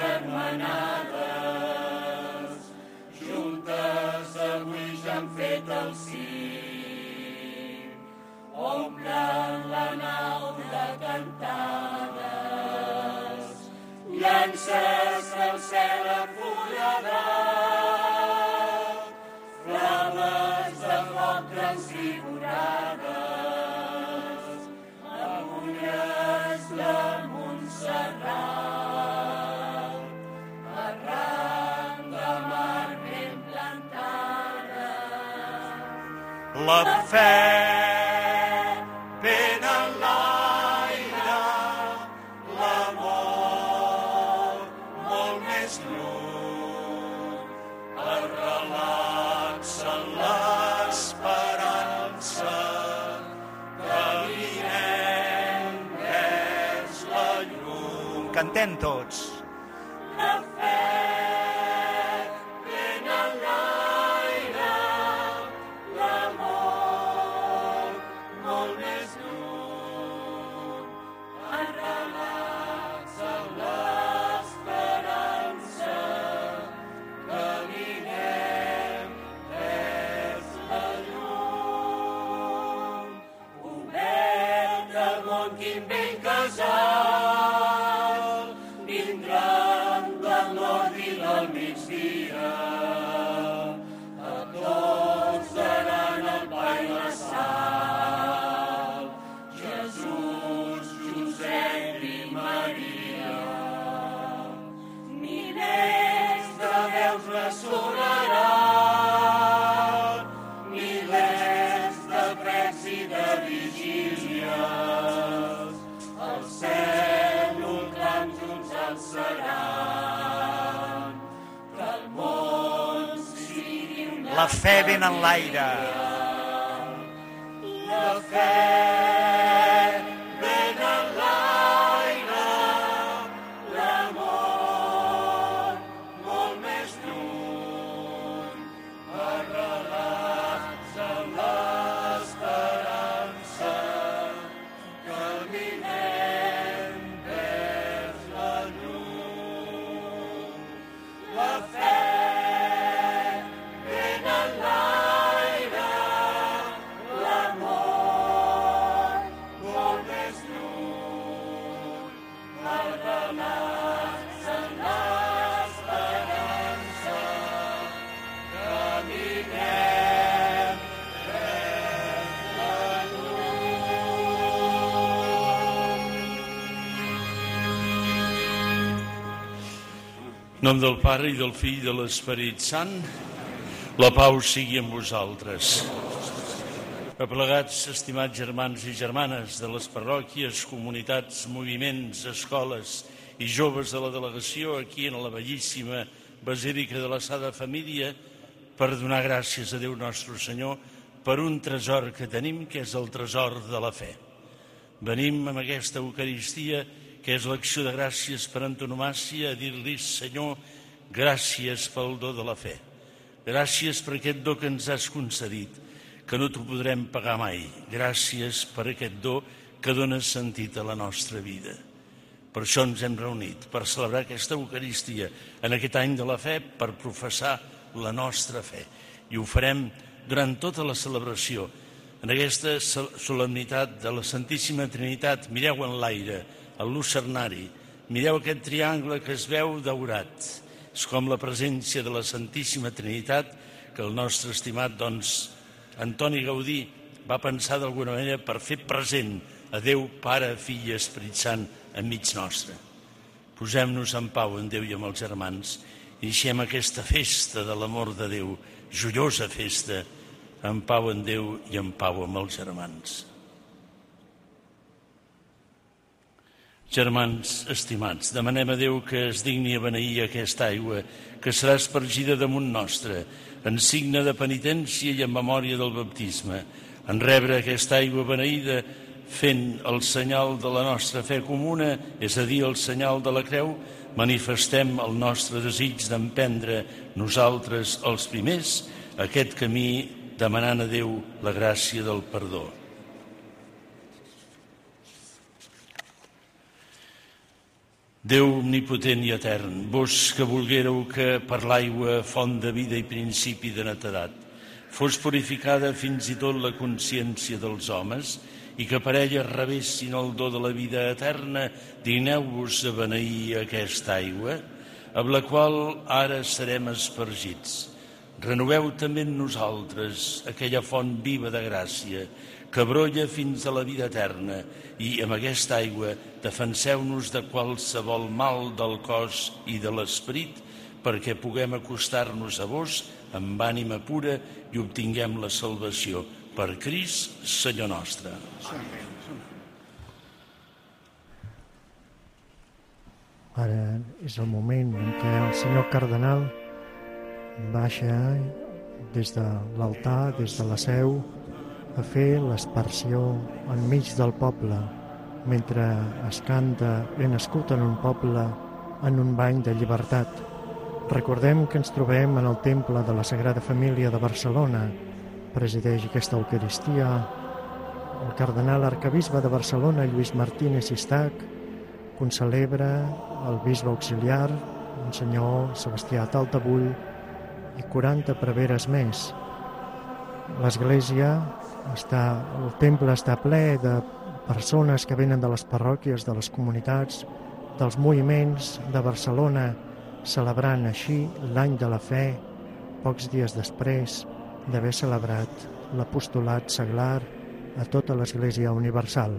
G: agermanades, juntes avui ja han fet el cim, omplen la nau de cantades, llances del cel afolladat, flames de foc transfigurades, agulles de Montserrat, arran de mar ben plantada. La fe ben en l'aire, l'amor molt més lluny, arrelats en l'esperança, caminem vers la llum.
F: Cantem tots.
G: La fe ben en l'aire, l'amor molt més lluny, arrelats en l'esperança, caminem vers la llum. Obert del món quin ben casal, vindran del nord i del migdia, a tots daran el pa i la sal, Jesús, Josep i Maria. Milers de veus ressonaran, milers de precs i de vigílies, el cel un clam junts alçaran, que el món sigui una
F: La fe ben en l'aire.
G: La fe ben en l'aire, l'amor molt més lluny, arrelats en l'esperança, caminem vers la llum. La fe ben en l'aire, l'amor molt més lluny, arrelats en l'esperança, caminem vers la
C: En nom del Pare i del Fill i de l'Esperit Sant, la pau sigui amb vosaltres. Aplegats, estimats germans i germanes de les parròquies, comunitats, moviments, escoles i joves de la delegació aquí en la bellíssima Basílica de la Sagrada Família, per donar gràcies a Déu nostre Senyor per un tresor que tenim, que és el tresor de la fe. Venim amb aquesta Eucaristia, que és l'acció de gràcies per antonomàsia, a dir-li, Senyor, gràcies pel do de la fe. Gràcies per aquest do que ens has concedit, que no t'ho podrem pagar mai. Gràcies per aquest do que dona sentit a la nostra vida. Per això ens hem reunit, per celebrar aquesta Eucaristia en aquest any de la fe, per professar la nostra fe. I ho farem durant tota la celebració, en aquesta solemnitat de la Santíssima Trinitat. Mireu en l'aire, el lucernari, mireu aquest triangle que es veu daurat. És com la presència de la Santíssima Trinitat que el nostre estimat, doncs, Antoni Gaudí va pensar d'alguna manera per fer present a Déu, Pare, Fill i Esperit Sant enmig nostre. Posem-nos en pau en Déu i amb els germans. Iniciem aquesta festa de l'amor de Déu, joiosa festa, en pau en Déu i en pau amb els germans. Germans estimats, demanem a Déu que es digni a beneir aquesta aigua que serà espargida damunt nostre, en signe de penitència i en memòria del baptisme. En rebre aquesta aigua beneïda, fent el senyal de la nostra fe comuna, és a dir, el senyal de la creu, manifestem el nostre desig d'emprendre nosaltres els primers aquest camí, demanant a Déu la gràcia del perdó. Déu omnipotent i etern, vos que volguéreu que per l'aigua, font de vida i principi de netedat, fos purificada fins i tot la consciència dels homes i que per ella rebessin el do de la vida eterna, digneu-vos a beneir aquesta aigua, amb la qual ara serem espargits. Renoveu també en nosaltres aquella font viva de gràcia que brolla fins a la vida eterna i amb aquesta aigua defenseu-nos de qualsevol mal del cos i de l'esperit perquè puguem acostar-nos a vos amb ànima pura i obtinguem la salvació per Crist, Senyor nostre.
E: Ara és el moment en què el senyor cardenal baixa des de l'altar, des de la seu, a fer l'aspersió enmig del poble, mentre es canta "He nascut en un poble, en un bany de llibertat". Recordem que ens trobem en el Temple de la Sagrada Família de Barcelona. Presideix aquesta Eucaristia el cardenal arcabisbe de Barcelona, Lluís Martínez Sistac, concelebra el bisbe auxiliar, el senyor Sebastià Taltabull, i quaranta preveres més. L'església està, el temple està ple de persones que venen de les parròquies, de les comunitats, dels moviments de Barcelona, celebrant així l'any de la fe, pocs dies després d'haver celebrat l'apostolat seglar a tota l'Església Universal.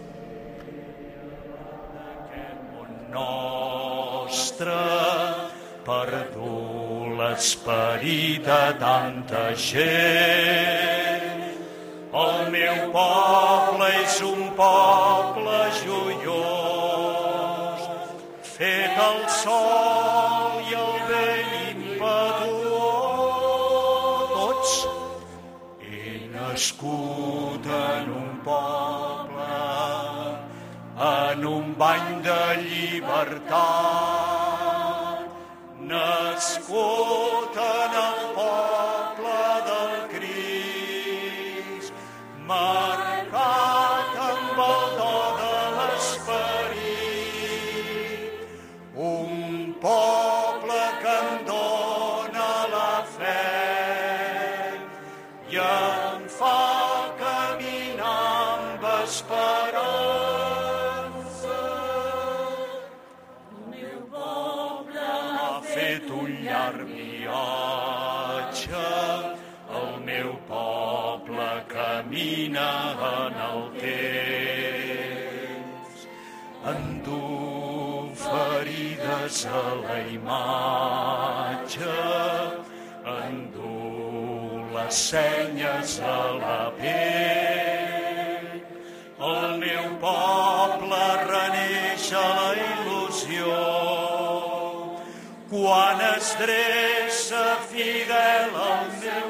C: Nostre per dur l'esperit de tanta gent. El meu poble és un poble joiós, fet el sol i el vent impetuós,
G: bany de llibertat, nascut en el poble del Crist, marcat amb el do de l'esperit, un poble que em dóna la fe i em fa caminar amb esperança. El meu poble ha fet un llarg viatge, el meu poble camina en el temps, endú ferides a la imatge, endú les senyes a la pell. El meu poble reneix a la il·lusió quan es dreça fidel al meu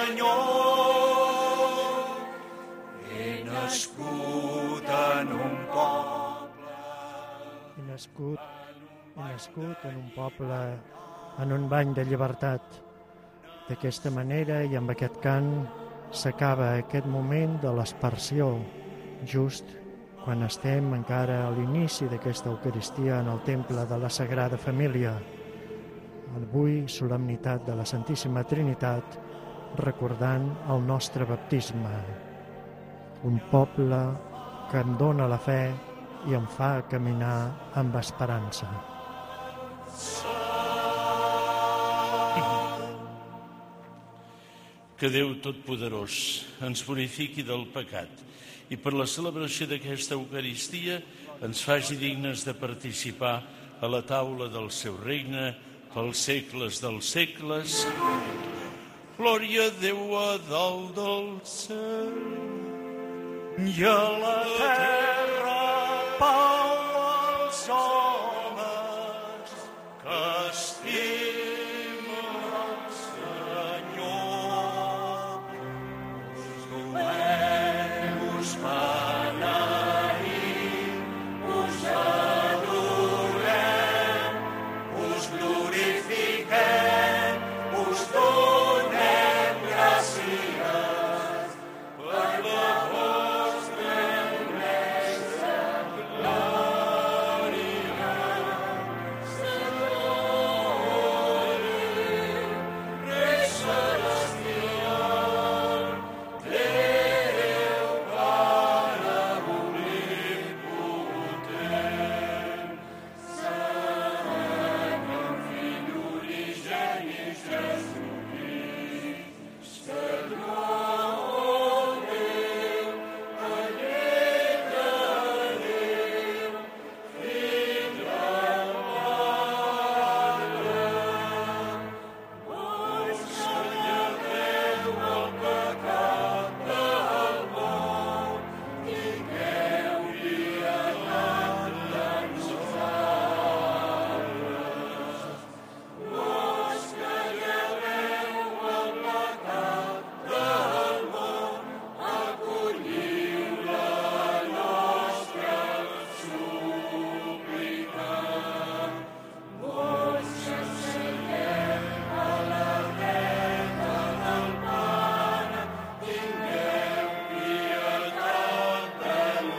G: Senyor. He nascut en un poble.
E: He nascut, he nascut en un poble, en un bany de llibertat. D'aquesta manera i amb aquest cant s'acaba aquest moment de l'aspersió, just quan estem encara a l'inici d'aquesta Eucaristia en el temple de la Sagrada Família. Avui, solemnitat de la Santíssima Trinitat, recordant el nostre baptisme. Un poble que em dóna la fe i em fa caminar amb esperança.
C: Que Déu Totpoderós ens purifiqui del pecat i per la celebració d'aquesta Eucaristia ens faci dignes de participar a la taula del seu regne pels segles dels segles. Glòria a Déu a dalt del cel
G: i a la terra pau als homes que estimen el Senyor. Us loem, us beneïm, us adorem, us glorifiquem, us donem gràcies per la vostra immensa glòria. Senyor, Rei celestial, Déu Pare omnipotent, Senyor, Fill unigènit Jesucrist, Senyor Déu, Allegra Déu, Fill del Pare, vos senyaleu el pecat del món, tingueu pietat de nosaltres. Vos senyaleu el pecat del món, acolliu la nostra súplica. Vos assenyeu a la dreta del Pare, tingueu pietat de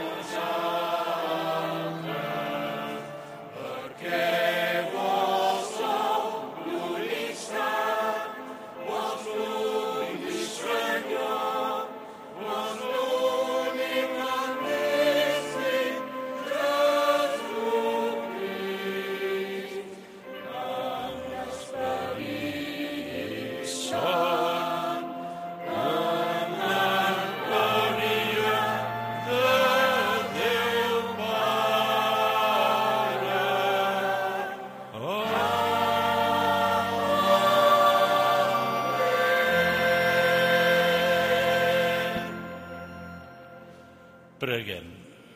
G: nosaltres, perquè vos sou l'únic Sant, vos l'únic Senyor, vos l'únic magnífic Jesucrist, amb l'Esperit Sant, amb la glòria de Déu Pare.
C: Preguem.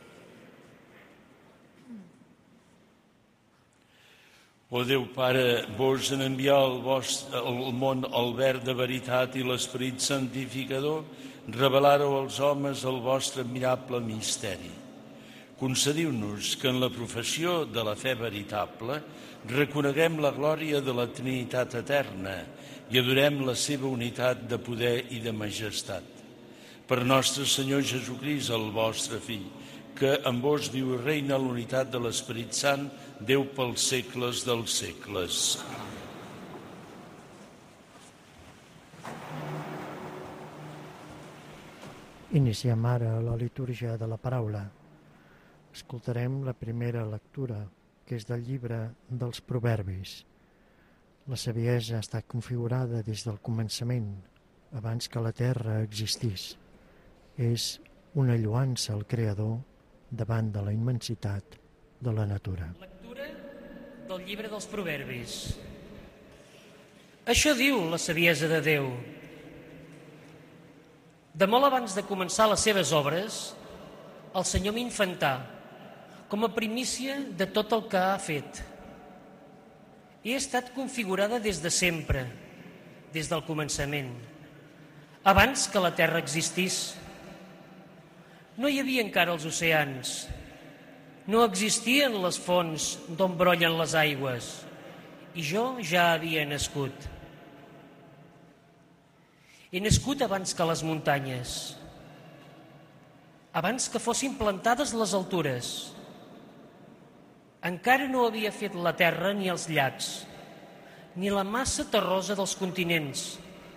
C: O Déu Pare, vos en enviar al, vostre, al món el verd de veritat i l'Esperit santificador, revelareu als homes el vostre admirable misteri. concediu-nos que en la professió de la fe veritable reconeguem la glòria de la Trinitat eterna i adorem la seva unitat de poder i de majestat. Per nostre Senyor Jesucrist, el vostre Fill, que amb vos viu i reina l'unitat de l'Esperit Sant, Déu pels segles dels segles.
E: Iniciem ara la litúrgia de la paraula. Escoltarem la primera lectura, que és del llibre dels Proverbis. La saviesa ha estat configurada des del començament, abans que la terra existís. És una lloança al Creador davant de la immensitat de la natura.
H: Lectura del llibre dels Proverbis. Això diu la saviesa de Déu. De molt abans de començar les seves obres, el Senyor m'infantà com a primícia de tot el que ha fet. He estat configurada des de sempre, des del començament, abans que la terra existís. No hi havia encara els oceans, no existien les fonts d'on brollen les aigües, i jo ja havia nascut. He nascut abans que les muntanyes, abans que fossin plantades les altures. Encara no havia fet la terra ni els llacs, ni la massa terrosa dels continents.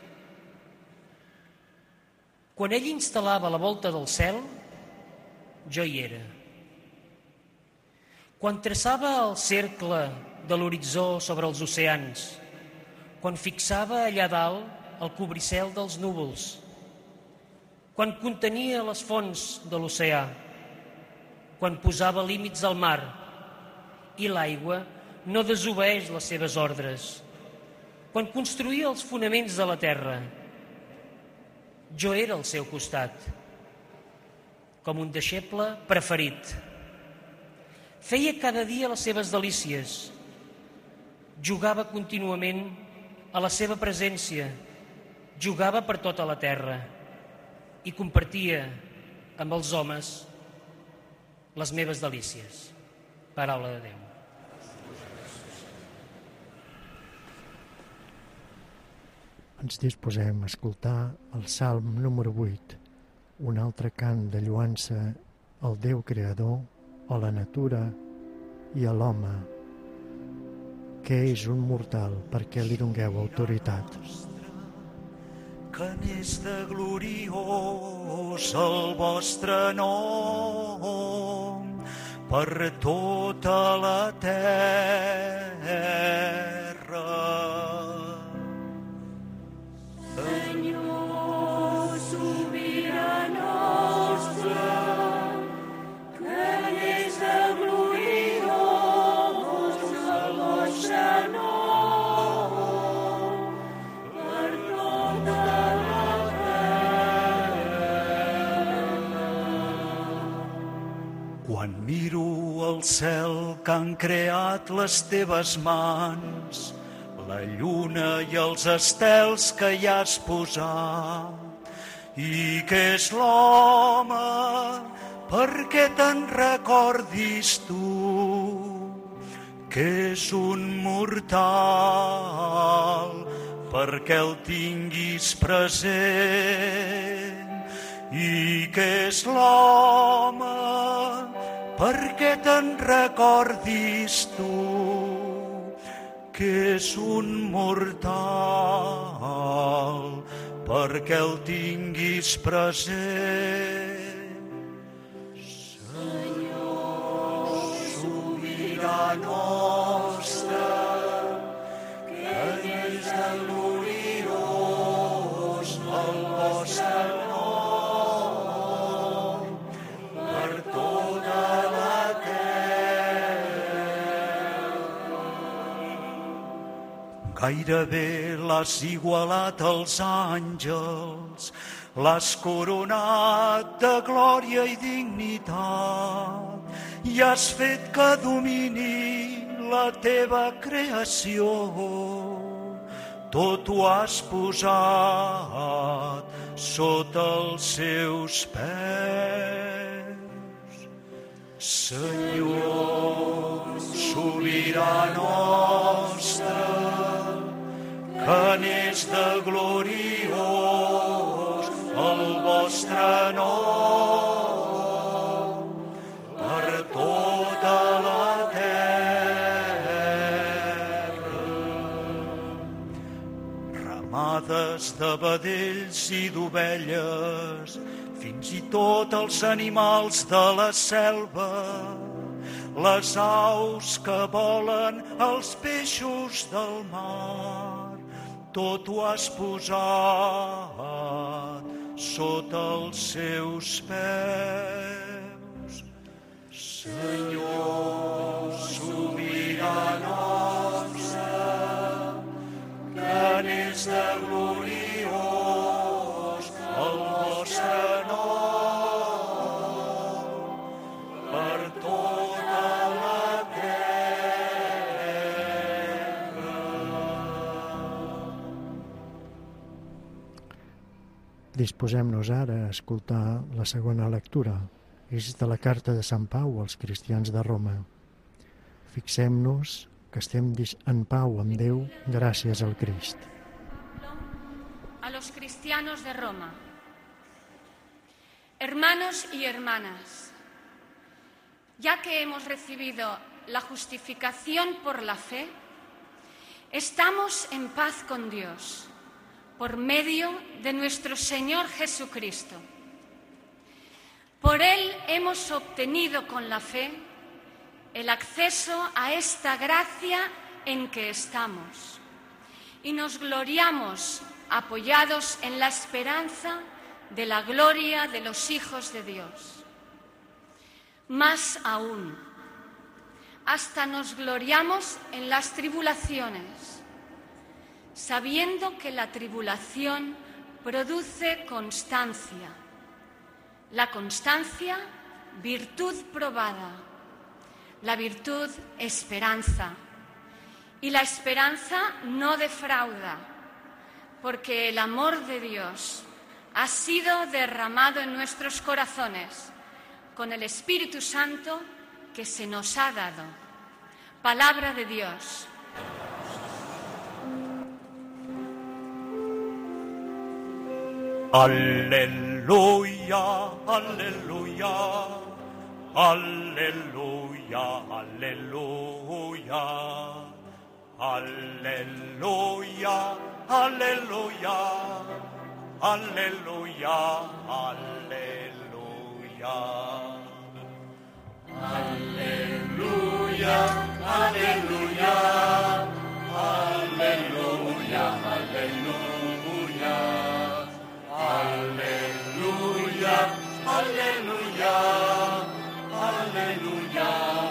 H: Quan ell instal·lava la volta del cel, jo hi era. Quan traçava el cercle de l'horitzó sobre els oceans, quan fixava allà dalt el cobricel dels núvols, quan contenia les fonts de l'oceà, quan posava límits al mar, i l'aigua no desobeeix les seves ordres, quan construïa els fonaments de la terra, jo era al seu costat, com un deixeble preferit. Feia cada dia les seves delícies, jugava contínuament a la seva presència, jugava per tota la terra i compartia amb els homes les meves delícies. Paraula de Déu.
E: Ens disposem a escoltar el Salm número vuit, un altre cant de lloança al Déu Creador, a la natura i a l'home, que és un mortal perquè li dongueu autoritat.
I: Que n'és de gloriós el vostre nom per tota la terra.
G: Senyor, sobirà nostre, que n'és de gloriós el vostre nom per tota la
I: Quan miro el cel que han creat les teves mans, la lluna i els estels que hi has posat, i que és l'home perquè te'n recordis tu, que és un mortal perquè el tinguis present, i que és l'home perquè te'n recordis tu, que és un mortal perquè el tinguis present. Senyor, sobirà nostre, que n'és de gloriós el vostre nom per tota la terra. Gairebé l'has igualat als àngels, l'has coronat de glòria i dignitat, i has fet que domini la teva creació. Tot ho has posat sota els seus peus. Senyor, sobirà nostre, que n'és de gloriós el vostre nom per tota la terra. Ramades de vedells i d'ovelles, fins i tot els animals de la selva, les aus que volen, els peixos del mar, tot ho has posat sota els seus peus. Senyor, sobirà nostre, que n'és de gloriós el vostre nom per tota la terra.
E: Disposem-nos ara a escoltar la segona lectura. És de la carta de Sant Pau als cristians de Roma. Fixem-nos que estem en pau amb Déu gràcies al Crist.
J: A los cristianos de Roma. Hermanos y hermanas, ya que hemos recibido la justificación por la fe, estamos en paz con Dios por medio de nuestro Señor Jesucristo. Por Él hemos obtenido con la fe el acceso a esta gracia en que estamos y nos gloriamos apoyados en la esperanza de la gloria de los hijos de Dios. Más aún, hasta nos gloriamos en las tribulaciones, sabiendo que la tribulación produce constancia. La constancia, virtud probada. La virtud, esperanza. Y la esperanza no defrauda, porque el amor de Dios ha sido derramado en nuestros corazones con el Espíritu Santo que se nos ha dado. Palabra de Dios.
I: Aleluya, aleluya, aleluya, aleluya, aleluya, aleluya, aleluya, aleluya. Aleluya, aleluya, aleluya, aleluya. Aleluya, aleluya, aleluya,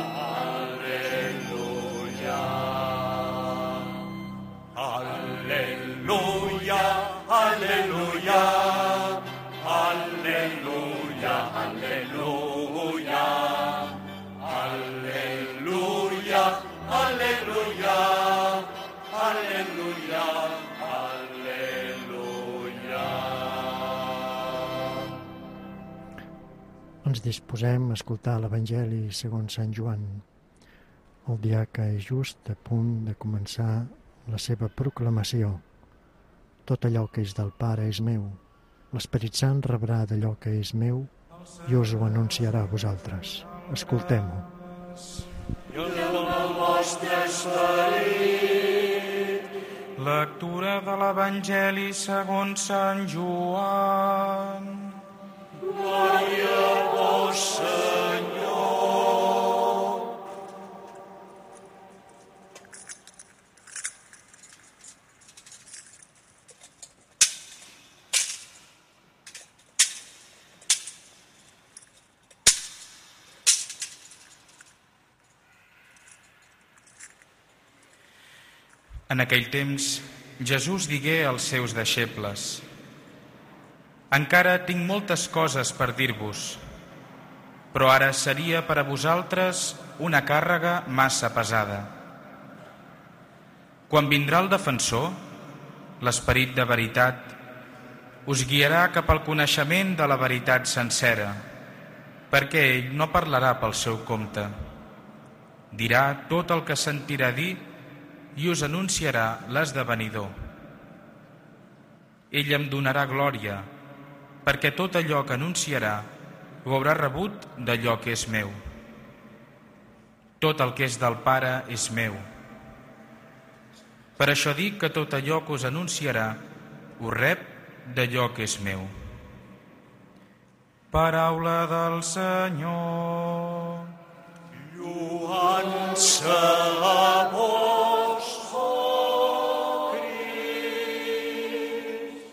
I: aleluya. Aleluya, aleluya, aleluya, aleluya. Aleluya, aleluya, aleluya, aleluya.
E: Ens disposem a escoltar l'Evangeli segons Sant Joan, el dia que és just a punt de començar la seva proclamació. Tot allò que és del Pare és meu. L'Esperit Sant rebrà d'allò que és meu i us ho anunciarà a vosaltres. Escoltem-ho.
I: I el vostre esperit.
K: Lectura de l'Evangeli segons Sant Joan.
I: Glòria a vos, Senyor.
K: En aquell temps, Jesús digué als seus deixebles: «Encara tinc moltes coses per dir-vos, però ara seria per a vosaltres una càrrega massa pesada. Quan vindrà el Defensor, l'Esperit de veritat, us guiarà cap al coneixement de la veritat sencera. perquè ell no parlarà pel seu compte. Dirà tot el que sentirà dir i us anunciarà l'esdevenidor. Ell em donarà glòria, perquè tot allò que anunciarà ho haurà rebut d'allò que és meu. Tot el que és del Pare és meu. Per això dic que tot allò que us anunciarà ho rep d'allò que és meu. Paraula del Senyor.
I: Lluança a vos, oh Crist.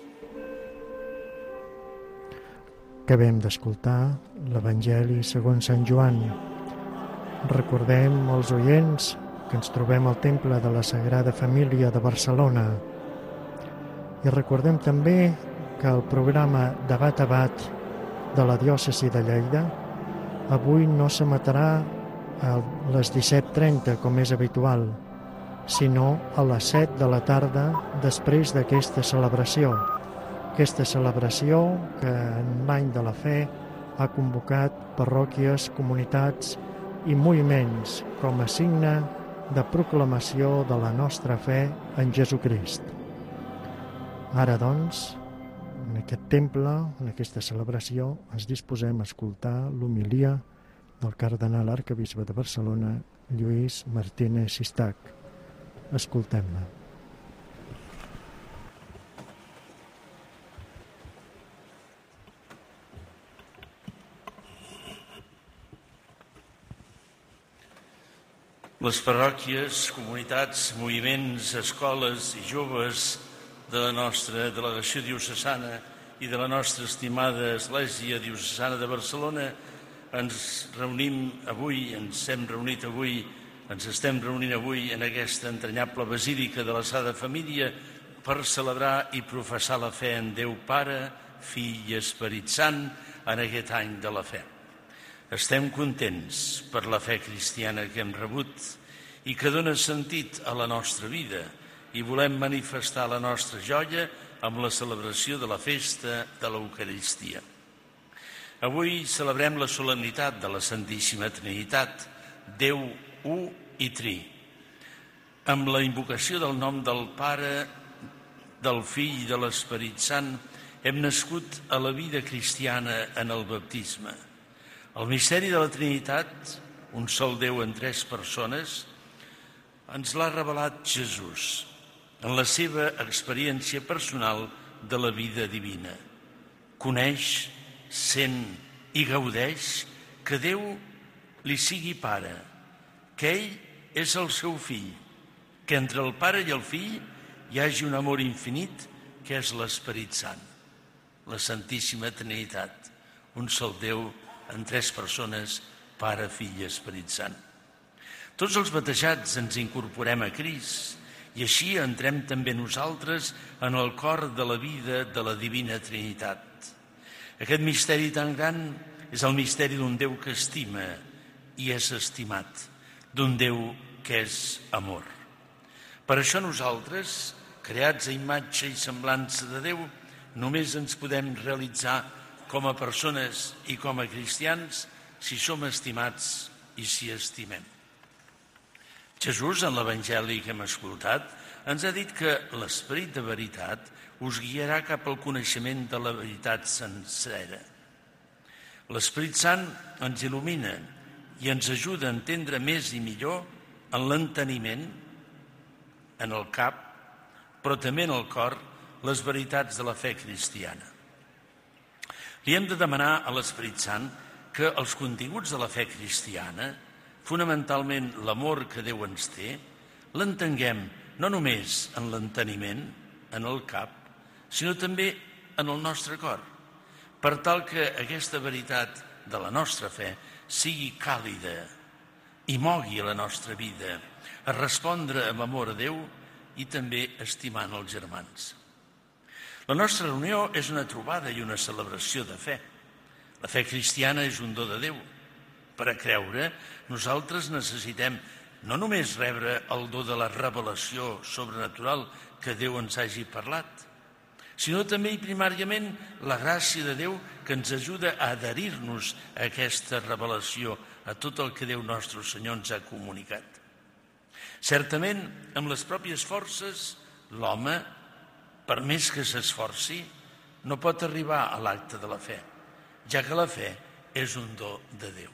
E: Acabem d'escoltar l'Evangeli segons Sant Joan. Recordem als oients que ens trobem al Temple de la Sagrada Família de Barcelona. I recordem també que el programa Debat a Bat de la diòcesi de Lleida avui no s'emetrà a les disset trenta, com és habitual, sinó a les set de la tarda després d'aquesta celebració. Aquesta celebració que en l'any de la fe ha convocat parròquies, comunitats i moviments com a signe de proclamació de la nostra fe en Jesucrist. Ara, doncs, en aquest temple, en aquesta celebració, ens disposem a escoltar l'homilia del cardenal arquebisbe de Barcelona, Lluís Martínez Sistac. Escoltem-la.
C: Les parròquies, comunitats, moviments, escoles i joves de la nostra delegació diocesana i de la nostra estimada Església Diocesana de Barcelona ens reunim avui, ens hem reunit avui, ens estem reunint avui en aquesta entranyable basílica de la Sagrada Família per celebrar i professar la fe en Déu Pare, Fill i Esperit Sant en aquest any de la fe. Estem contents per la fe cristiana que hem rebut i que dona sentit a la nostra vida i volem manifestar la nostra joia amb la celebració de la festa de l'Eucaristia. Avui celebrem la solemnitat de la Santíssima Trinitat, Déu u i tri, amb la invocació del nom del Pare, del Fill i de l'Esperit Sant. Hem nascut a la vida cristiana en el baptisme. El misteri de la Trinitat, un sol Déu en tres persones, ens l'ha revelat Jesús en la seva experiència personal de la vida divina. Coneix, sent i gaudeix que Déu li sigui Pare, que ell és el seu Fill, que entre el Pare i el Fill hi hagi un amor infinit que és l'Esperit Sant. La Santíssima Trinitat, un sol Déu en tres persones, Pare, Fill i Esperit Sant. Tots els batejats ens incorporem a Crist i així entrem també nosaltres en el cor de la vida de la Divina Trinitat. Aquest misteri tan gran és el misteri d'un Déu que estima i és estimat, d'un Déu que és amor. Per això nosaltres, creats a imatge i semblança de Déu, només ens podem realitzar com a persones i com a cristians si som estimats i si estimem. Jesús, en l'Evangeli que hem escoltat, ens ha dit que l'Esperit de veritat us guiarà cap al coneixement de la veritat sencera. L'Esperit Sant ens il·lumina i ens ajuda a entendre més i millor en l'enteniment, en el cap, però també en el cor, les veritats de la fe cristiana. Li hem de demanar a l'Esperit Sant que els continguts de la fe cristiana, fonamentalment l'amor que Déu ens té, l'entenguem no només en l'enteniment, en el cap, sinó també en el nostre cor, per tal que aquesta veritat de la nostra fe sigui càlida i mogui la nostra vida a respondre amb amor a Déu i també estimant els germans. La nostra reunió és una trobada i una celebració de fe. La fe cristiana és un do de Déu. Per a creure, nosaltres necessitem no només rebre el do de la revelació sobrenatural que Déu ens hagi parlat, sinó també i primàriament la gràcia de Déu que ens ajuda a adherir-nos a aquesta revelació, a tot el que Déu nostre Senyor ens ha comunicat. Certament, amb les pròpies forces, l'home, per més que s'esforci, no pot arribar a l'acte de la fe, ja que la fe és un do de Déu.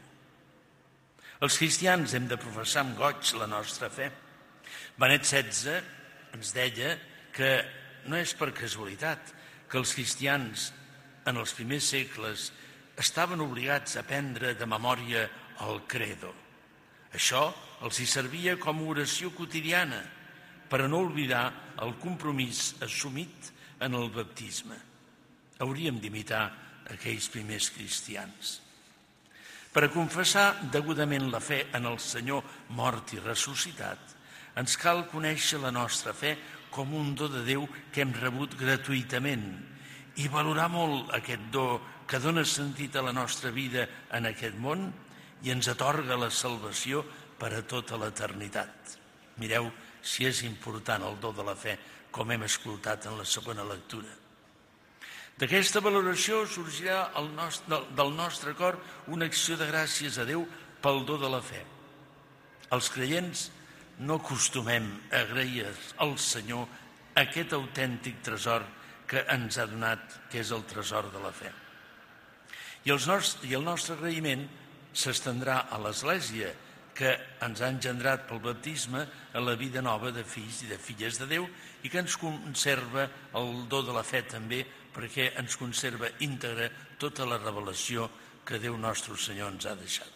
C: Els cristians hem de professar amb goig la nostra fe. Benet setze ens deia que no és per casualitat que els cristians en els primers segles estaven obligats a prendre de memòria el credo. Això els hi servia com a oració quotidiana per a no oblidar el compromís assumit en el baptisme. Hauríem d'imitar aquells primers cristians. Per a confessar degudament la fe en el Senyor mort i ressuscitat, ens cal conèixer la nostra fe com un do de Déu que hem rebut gratuïtament i valorar molt aquest do que dona sentit a la nostra vida en aquest món i ens atorga la salvació per a tota l'eternitat. Mireu si és important el do de la fe, com hem escoltat en la segona lectura. D'aquesta valoració sorgirà el nostre, del nostre cor una acció de gràcies a Déu pel do de la fe. Els creients no acostumem a agrair al Senyor aquest autèntic tresor que ens ha donat, que és el tresor de la fe. I, els nostres, i el nostre agraïment s'estendrà a l'Església, que ens ha engendrat pel baptisme a la vida nova de fills i de filles de Déu i que ens conserva el do de la fe també, perquè ens conserva íntegra tota la revelació que Déu nostre Senyor ens ha deixat.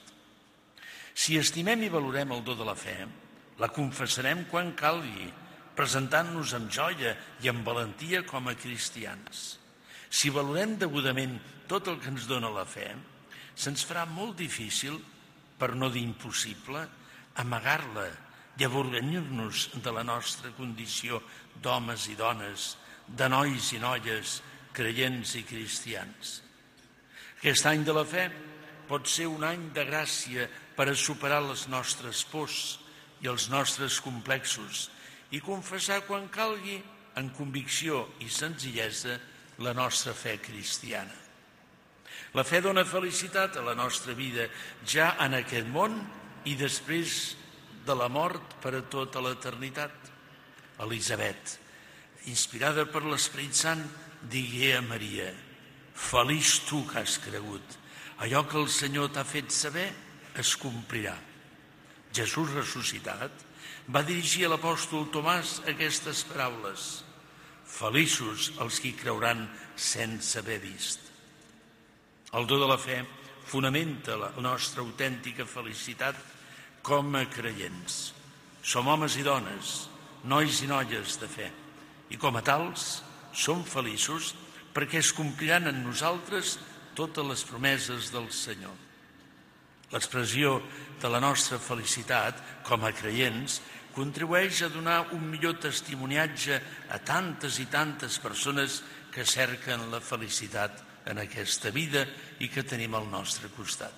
C: Si estimem i valorem el do de la fe, la confessarem quan calgui, presentant-nos amb joia i amb valentia com a cristians. Si valorem degudament tot el que ens dona la fe, se'ns farà molt difícil, per no dir impossible, amagar-la i avergonyir-nos de la nostra condició d'homes i dones, de nois i noies, creients i cristians. Aquest any de la fe pot ser un any de gràcia per a superar les nostres pors i els nostres complexos i confessar quan calgui, en convicció i senzillesa, la nostra fe cristiana. La fe dona felicitat a la nostra vida ja en aquest món i després de la mort per a tota l'eternitat. Elisabet, inspirada per l'Esperit Sant, digué a Maria: feliç tu que has cregut, allò que el Senyor t'ha fet saber es complirà. Jesús ressuscitat va dirigir a l'apòstol Tomàs aquestes paraules: feliços els qui creuran sense haver vist. El do de la fe fonamenta la nostra autèntica felicitat com a creients. Som homes i dones, nois i noies de fe, i com a tals som feliços perquè es compliran en nosaltres totes les promeses del Senyor. L'expressió de la nostra felicitat com a creients contribueix a donar un millor testimoniatge a tantes i tantes persones que cerquen la felicitat en aquesta vida y que tenim al nostre costat.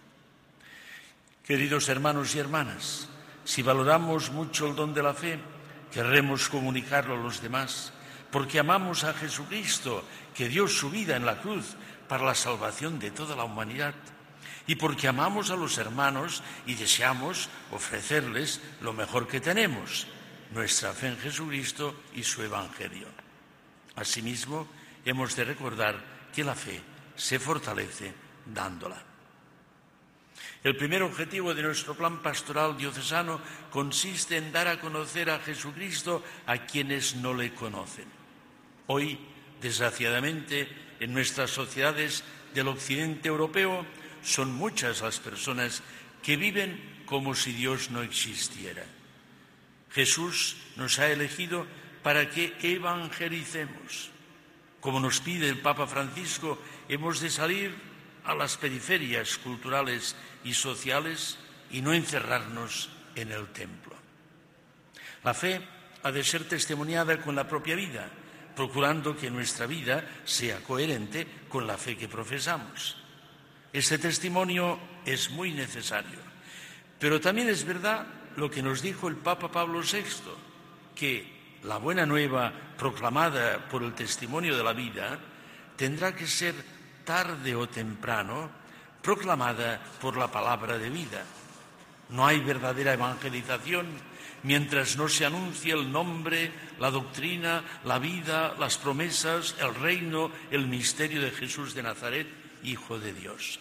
C: Queridos hermanos y hermanas, si valoramos mucho el don de la fe, querremos comunicarlo a los demás, porque amamos a Jesucristo, que dio su vida en la cruz para la salvación de toda la humanidad, y porque amamos a los hermanos y deseamos ofrecerles lo mejor que tenemos, nuestra fe en Jesucristo y su Evangelio. Asimismo, hemos de recordar que la fe se fortalece dándola. El primer objetivo de nuestro plan pastoral diocesano consiste en dar a conocer a Jesucristo a quienes no le conocen. Hoy, desgraciadamente, en nuestras sociedades del occidente europeo, son muchas las personas que viven como si Dios no existiera. Jesús nos ha elegido para que evangelicemos. Como nos pide el Papa Francisco, hemos de salir a las periferias culturales y sociales y no encerrarnos en el templo. La fe ha de ser testimoniada con la propia vida, procurando que nuestra vida sea coherente con la fe que profesamos. Este testimonio es muy necesario, pero también es verdad lo que nos dijo el Papa Pablo sexto, que la buena nueva proclamada por el testimonio de la vida tendrá que ser tarde o temprano proclamada por la palabra de vida. No hay verdadera evangelización mientras no se anuncie el nombre, la doctrina, la vida, las promesas, el reino, el misterio de Jesús de Nazaret, Hijo de Dios.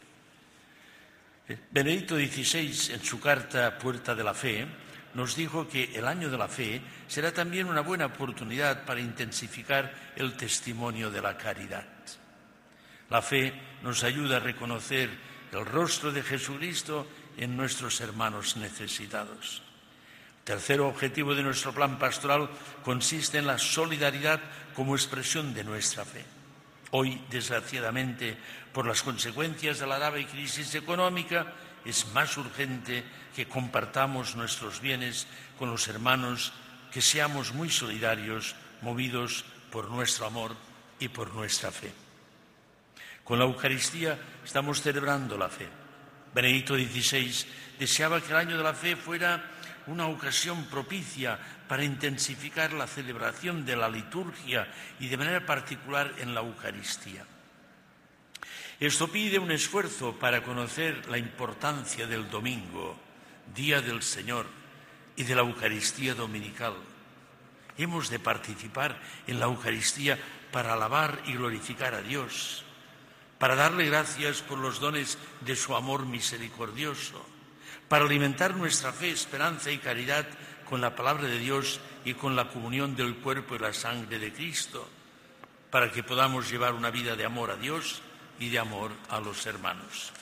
C: Benedicto dieciséis, en su carta Puerta de la Fe, nos dijo que el año de la fe será también una buena oportunidad para intensificar el testimonio de la caridad. La fe nos ayuda a reconocer el rostro de Jesucristo en nuestros hermanos necesitados. El tercer objetivo de nuestro plan pastoral consiste en la solidaridad como expresión de nuestra fe. Hoy, desgraciadamente, por las consecuencias de la grave crisis económica, es más urgente que compartamos nuestros bienes con los hermanos, que seamos muy solidarios, movidos por nuestro amor y por nuestra fe. Con la Eucaristía estamos celebrando la fe. Benedicto dieciséis deseaba que el año de la fe fuera una ocasión propicia para intensificar la celebración de la liturgia y de manera particular en la Eucaristía. Esto pide un esfuerzo para conocer la importancia del domingo, Día del Señor, y de la Eucaristía dominical. Hemos de participar en la Eucaristía para alabar y glorificar a Dios, para darle gracias por los dones de su amor misericordioso, para alimentar nuestra fe, esperanza y caridad con la palabra de Dios y con la comunión del cuerpo y la sangre de Cristo, para que podamos llevar una vida de amor a Dios i d'amor a los hermanos.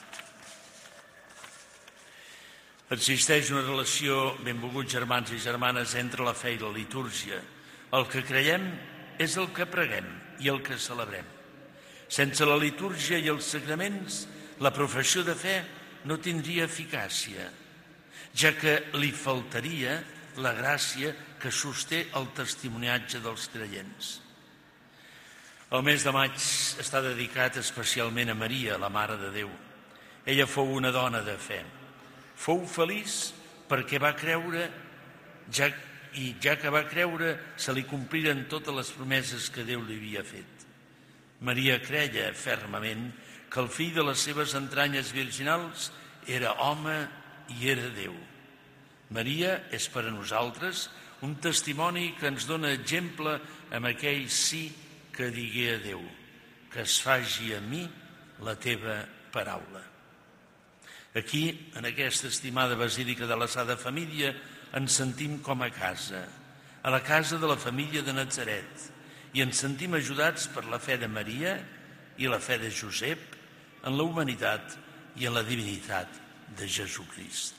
C: Existeix una relació, benvolguts germans i germanes, entre la fe i la litúrgia. El que creiem és el que preguem i el que celebrem. Sense la litúrgia i els sacraments, la professió de fe no tindria eficàcia, ja que li faltaria la gràcia que sosté el testimoniatge dels creients. El mes de maig està dedicat especialment a Maria, la Mare de Déu. Ella fou una dona de fe. Fou feliç perquè va creure, ja, i ja que va creure, se li compliren totes les promeses que Déu li havia fet. Maria creia fermament que el fill de les seves entranyes virginals era home i era Déu. Maria és per a nosaltres un testimoni que ens dona exemple amb aquell sí que digué a Déu, que es faci a mi la teva paraula. Aquí, en aquesta estimada Basílica de la Sagrada Família, ens sentim com a casa, a la casa de la família de Natzaret, i ens sentim ajudats per la fe de Maria i la fe de Josep en la humanitat i en la divinitat de Jesucrist.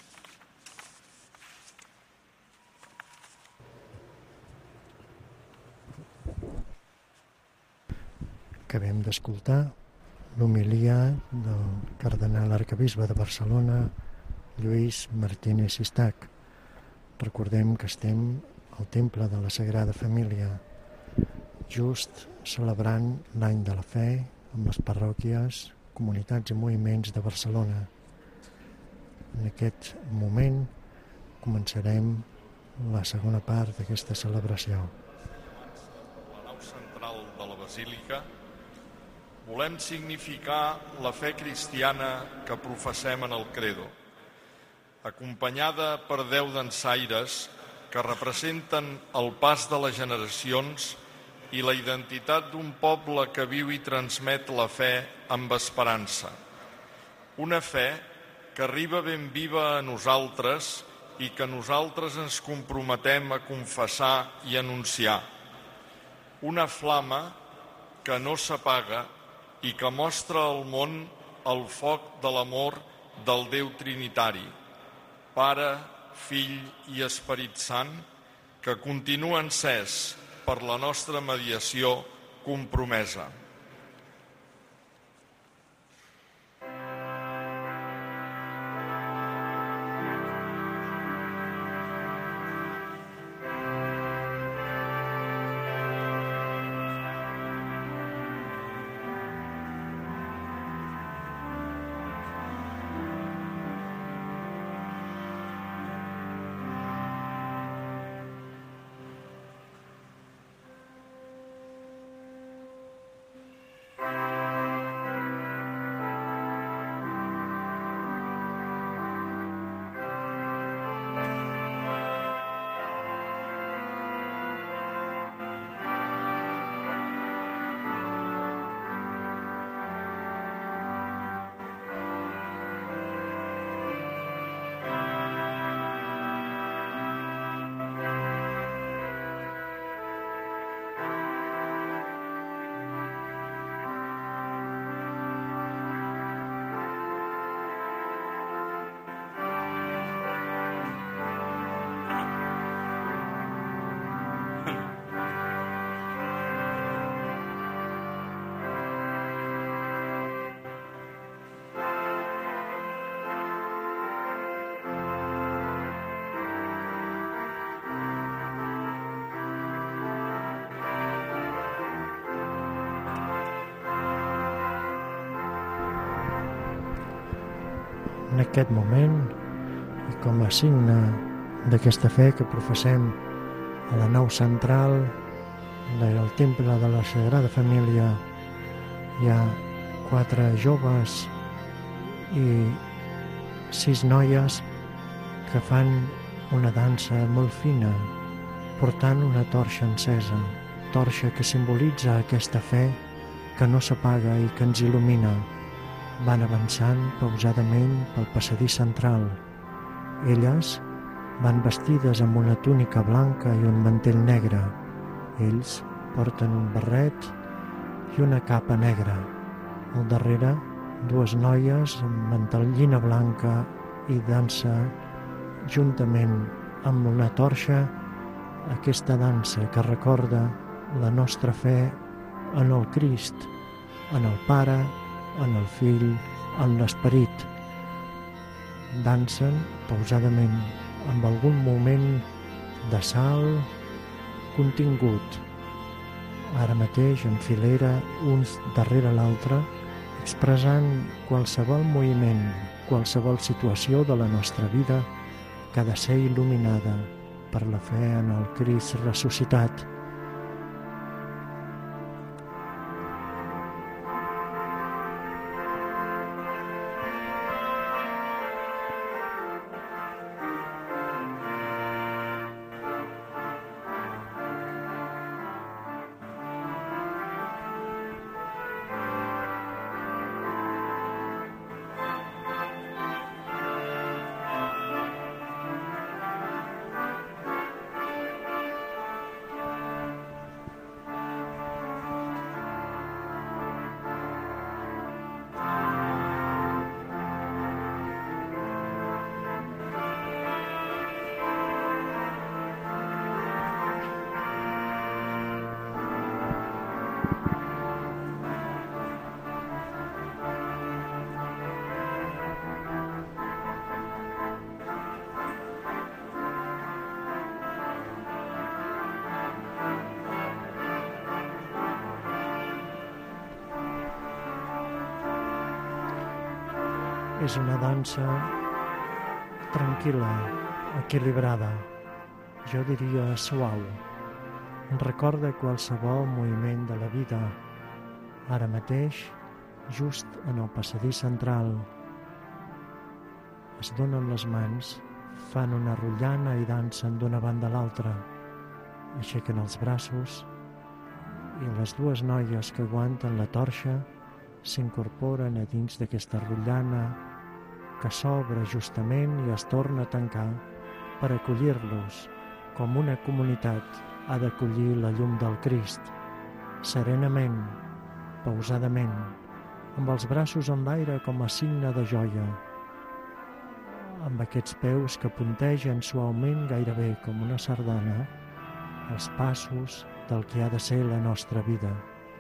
E: Acabem d'escoltar l'homilia del cardenal arcabisbe de Barcelona, Lluís Martínez Sistac. Recordem que estem al Temple de la Sagrada Família, just celebrant l'any de la fe amb les parròquies, comunitats i moviments de Barcelona. En aquest moment començarem la segona part d'aquesta celebració.
L: La nau central de la Basílica volem significar la fe cristiana que professem en el credo, acompanyada per deu dansaires que representen el pas de les generacions i la identitat d'un poble que viu i transmet la fe amb esperança. Una fe que arriba ben viva a nosaltres i que nosaltres ens comprometem a confessar i anunciar. Una flama que no s'apaga i que mostra al món el foc de l'amor del Déu Trinitari, Pare, Fill i Esperit Sant, que continua encès per la nostra mediació compromesa.
E: en aquest moment i com a signe d'aquesta fe que professem a la nau central del Temple de la Sagrada Família hi ha quatre joves i sis noies que fan una dansa molt fina portant una torxa encesa, torxa que simbolitza aquesta fe que no s'apaga i que ens il·lumina. Van avançant pausadament pel passadís central. Elles van vestides amb una túnica blanca i un mantell negre. Ells porten un barret i una capa negra. Al darrere, dues noies amb mantellina blanca i dansa juntament amb una torxa aquesta dansa que recorda la nostra fe en el Crist, en el Pare, en el Fill, en l'Esperit. Dansen pausadament amb algun moment de salt contingut. Ara mateix en filera uns darrere l'altre, expressant qualsevol moviment, qualsevol situació de la nostra vida que ha de ser il·luminada per la fe en el Crist ressuscitat. És una dansa tranquil·la, equilibrada, jo diria suau. Ens recorda qualsevol moviment de la vida. Ara mateix, just en el passadís central, es donen les mans, fan una rotllana i dansen d'una banda a l'altra. Aixequen els braços i les dues noies que aguanten la torxa s'incorporen a dins d'aquesta rotllana que s'obre justament i es torna a tancar per acollir-los com una comunitat ha d'acollir la llum del Crist, serenament, pausadament, amb els braços en l'aire com a signe de joia, amb aquests peus que puntegen suaument gairebé com una sardana els passos del que ha de ser la nostra vida.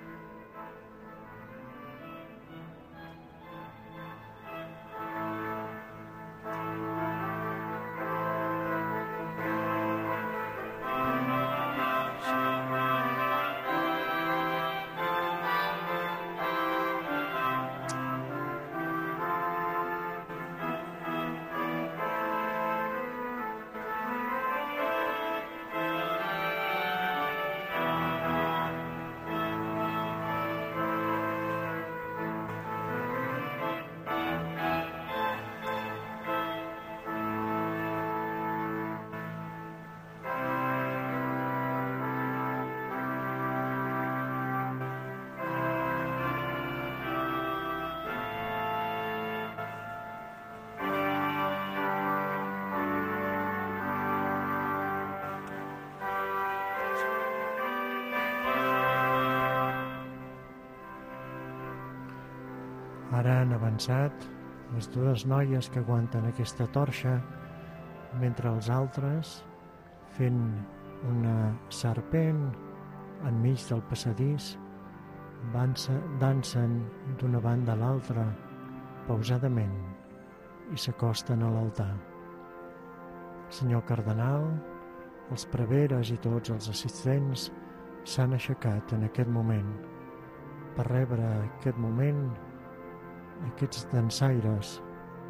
E: Ara han avançat les dues noies que aguanten aquesta torxa, mentre els altres, fent una serpent enmig del passadís, dansen d'una banda a l'altra, pausadament, i s'acosten a l'altar. El senyor cardenal, els preveres i tots els assistents s'han aixecat en aquest moment per rebre aquest moment aquests dansaires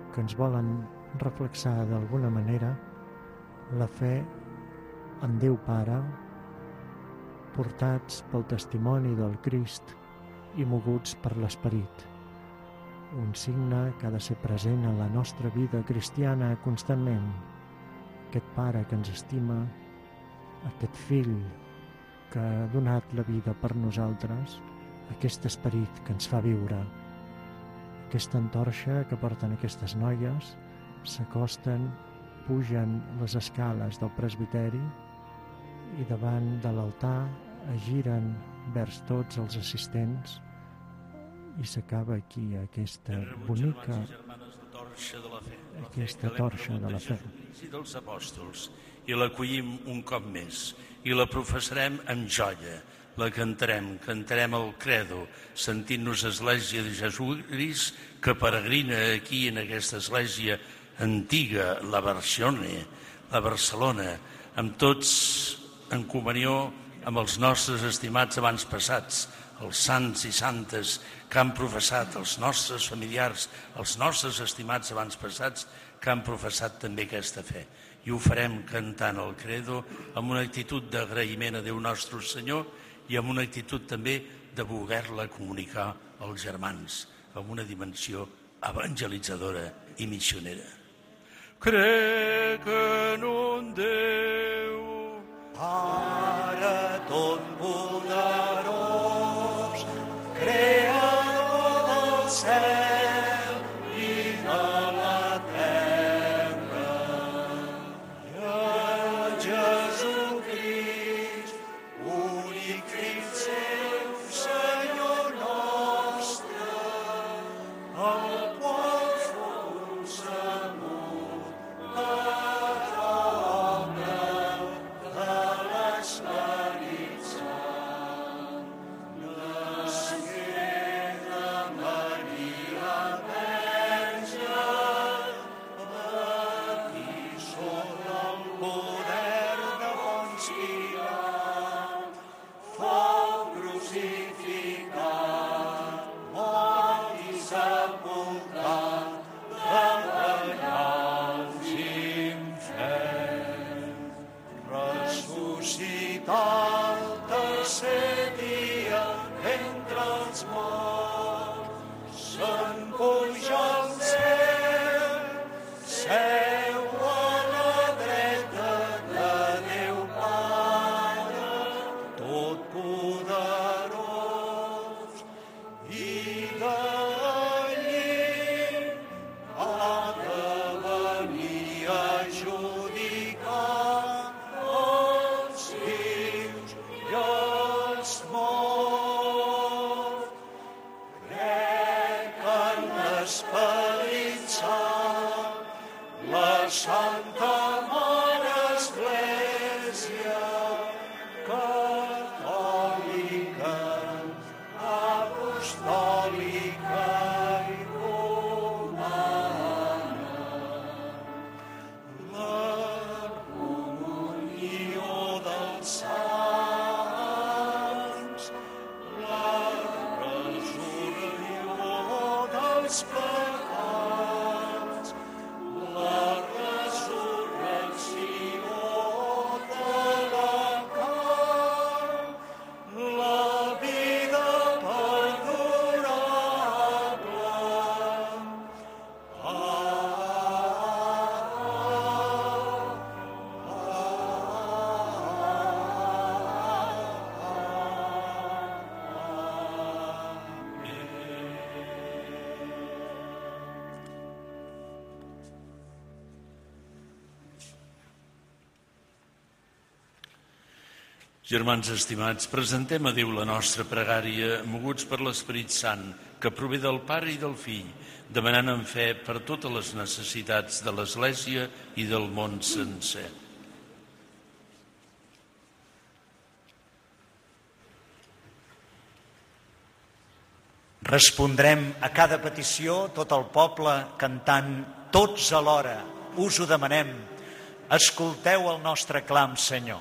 E: que ens volen reflexar d'alguna manera la fe en Déu Pare, portats pel testimoni del Crist i moguts per l'Esperit. Un signe que ha de ser present en la nostra vida cristiana constantment. Aquest Pare que ens estima, aquest Fill que ha donat la vida per nosaltres, aquest Esperit que ens fa viure. Aquesta antorxa que porten aquestes noies s'acosten, pugen les escales del presbiteri i davant de l'altar es giren vers tots els assistents i s'acaba aquí aquesta bonica, aquesta torxa de la fe.
C: I dels apòstols, i l'acollim un cop més, i la professarem amb joia, la cantarem, cantarem el credo, sentint-nos església de Jesús que peregrina aquí en aquesta església antiga, la Barcione, la Barcelona, amb tots en comunió amb els nostres estimats abans passats, els sants i santes que han professat, els nostres familiars, els nostres estimats abans passats que han professat també aquesta fe. I ho farem cantant el credo amb una actitud d'agraïment a Déu nostre Senyor i amb una actitud també de voler-la comunicar als germans, amb una dimensió evangelitzadora i missionera. Crec en un Déu,
I: Pare tot poderós, creador del cel i de la terra, i a Jesucrist, únic Fill seu, Senyor nostre, el qual fou concebut per obra de l'Esperit Sant, nasqué de Maria Verge, patí sota el poder de Ponç Pilat, fou crucificat, mort i sepultat, treballant infern, ressuscitar el tercer dia entre els morts, se'n puja al cel, seu a la dreta de Déu Pare, tot poderós, i d'allí ha de venir a judicar els vius i els morts. Crec en l'Esperit Sant, la Santa Mare Església, catòlica, apostòlica i romana, la comunió dels sants, la resurrecció dels pecats, la resurrecció de la carn, la vida perdurable.
C: Germans estimats, presentem a Déu la nostra pregària, moguts per l'Esperit Sant, que prové del Pare i del Fill, demanant en fe per totes les necessitats de l'Església i del món sencer.
F: Respondrem a cada petició, tot el poble, cantant tots alhora. Us ho demanem. Escolteu el nostre clam, Senyor.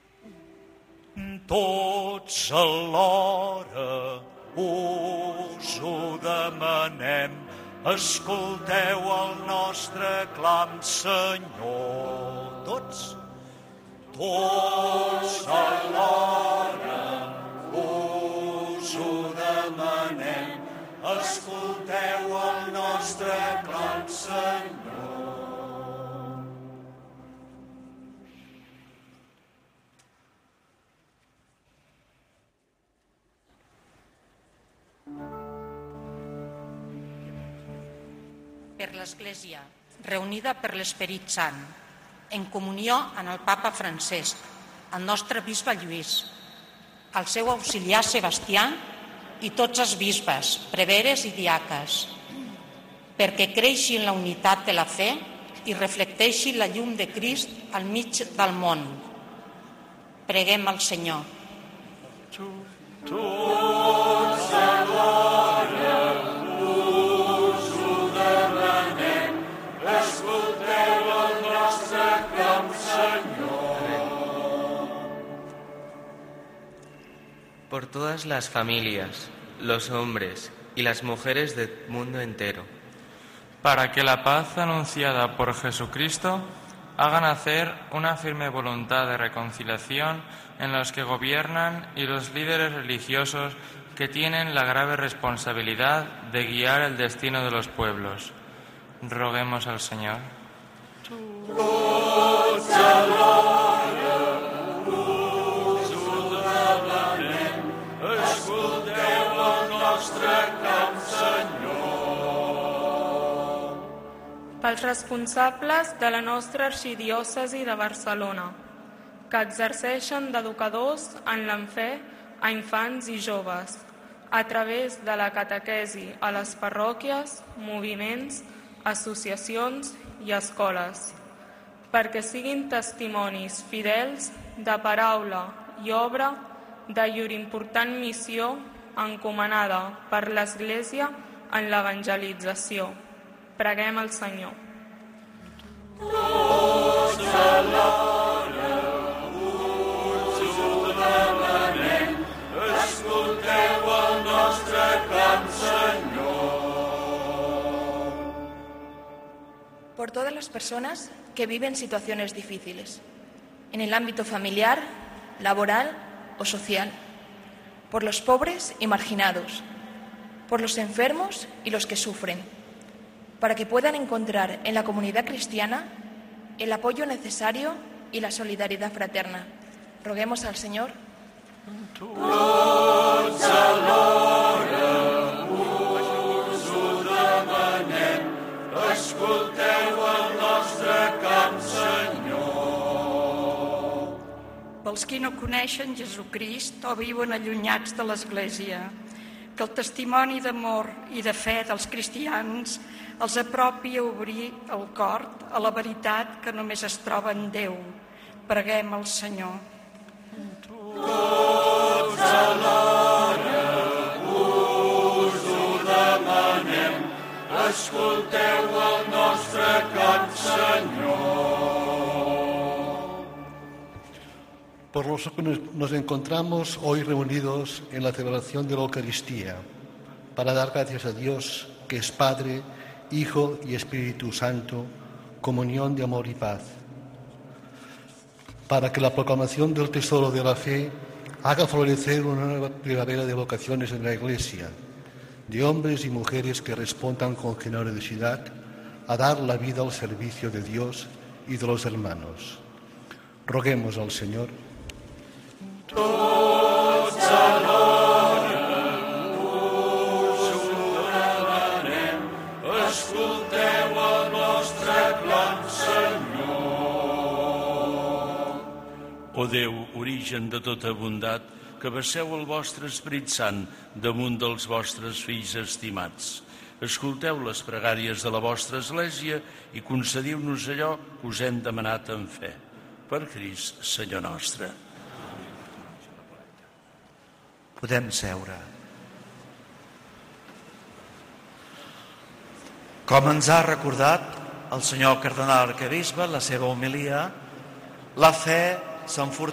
F: Tots alhora us ho demanem. Escolteu el nostre clam, Senyor. Tots? Tots alhora us ho demanem. Escolteu el nostre clam, Senyor.
M: Per l'Església, reunida per l'Esperit Sant, en comunió amb el Papa Francesc, el nostre bisbe Lluís, el seu auxiliar Sebastià i tots els bisbes, preveres i diaques, perquè creixi en la unitat de la fe i reflecteixi la llum de Crist al mig del món. Preguem al Senyor.
G: Tots alhora us ho demanem, escolteu el nostre clam, Senyor.
N: Por todas las familias, los hombres y las mujeres del mundo entero,
K: para que la paz anunciada por Jesucristo haga nacer una firme voluntad de reconciliación en los que gobiernan y los líderes religiosos que tienen la grave responsabilidad de guiar el destino de los pueblos. Roguemos al Señor.
G: Tots alhora us ho demanem, escolteu el nostre clam, Senyor.
O: Pels responsables de la nostra arxidiòcesi de Barcelona, que exerceixen d'educadors en la fe a infants i joves, a través de la catequesi a les parròquies, moviments, associacions i escoles, perquè siguin testimonis fidels de paraula i obra de llur important missió encomanada per l'Església en l'evangelització. Preguem al Senyor.
G: Tots alhora us ho demanem, escolteu el nostre clam, Senyor.
P: Por todas las personas que viven situaciones difíciles, en el ámbito familiar, laboral o social, por los pobres y marginados, por los enfermos y los que sufren, para que puedan encontrar en la comunidad cristiana el apoyo necesario y la solidaridad fraterna. Roguemos al Señor.
G: Tots alhora us ho demanem, escolteu el nostre clam, Senyor.
Q: Pels qui no coneixen Jesucrist o viuen allunyats de l'Església, que el testimoni d'amor i de fe dels cristians els apropi a obrir el cor a la veritat que només es troba en Déu. Preguem al Senyor.
G: Tots alhora us ho demanem, escolteu el nostre clam, Senyor.
R: Por los que nos encontramos hoy reunidos en la celebración de la Eucaristía, para dar gracias a Dios, que es Padre, Hijo y Espíritu Santo, comunión de amor y paz, para que la proclamación del tesoro de la fe haga florecer una nueva primavera de vocaciones en la Iglesia, de hombres y mujeres que respondan con generosidad a dar la vida al servicio de Dios y de los hermanos. Roguemos al Señor.
G: Tots alhora us ho demanem, escolteu el nostre clam, Senyor.
C: O Déu, origen de tota bondat, que vesseu el vostre Esperit Sant damunt dels vostres fills estimats. Escolteu les pregàries de la vostra Església i concediu-nos allò que us hem demanat en fe. Per Crist, Senyor nostre.
F: Podem seure. Com ens ha recordat el senyor cardenal arquebisbe, la seva homilia, la fe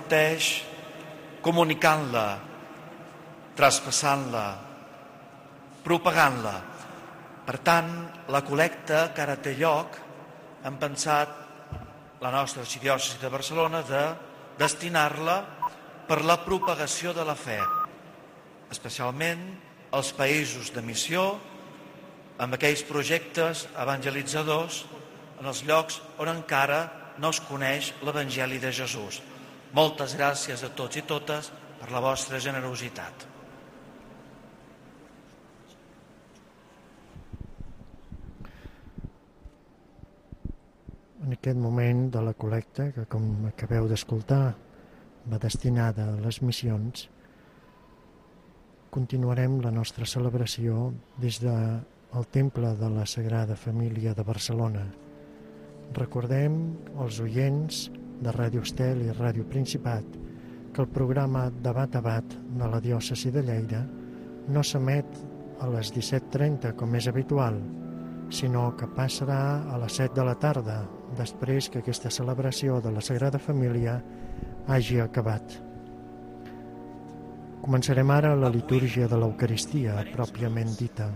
F: s'enforteix comunicant-la, traspassant-la, propagant-la. Per tant, la col·lecta que ara té lloc, hem pensat, la nostra arxidiòcesi de Barcelona, de destinar-la per la propagació de la fe, especialment als països de missió, amb aquells projectes evangelitzadors en els llocs on encara no es coneix l'Evangeli de Jesús. Moltes gràcies a tots i totes per la vostra generositat.
E: En aquest moment de la col·lecta, que com acabeu d'escoltar va destinada a les missions, continuarem la nostra celebració des del Temple de la Sagrada Família de Barcelona. Recordem als oients de Ràdio Estel i Ràdio Principat que el programa Debat a Bat de la diòcesi de Lleida no s'emet a les disset trenta com és habitual, sinó que passarà a les set de la tarda, després que aquesta celebració de la Sagrada Família hagi acabat. Començarem ara la litúrgia de l'Eucaristia, pròpiament dita.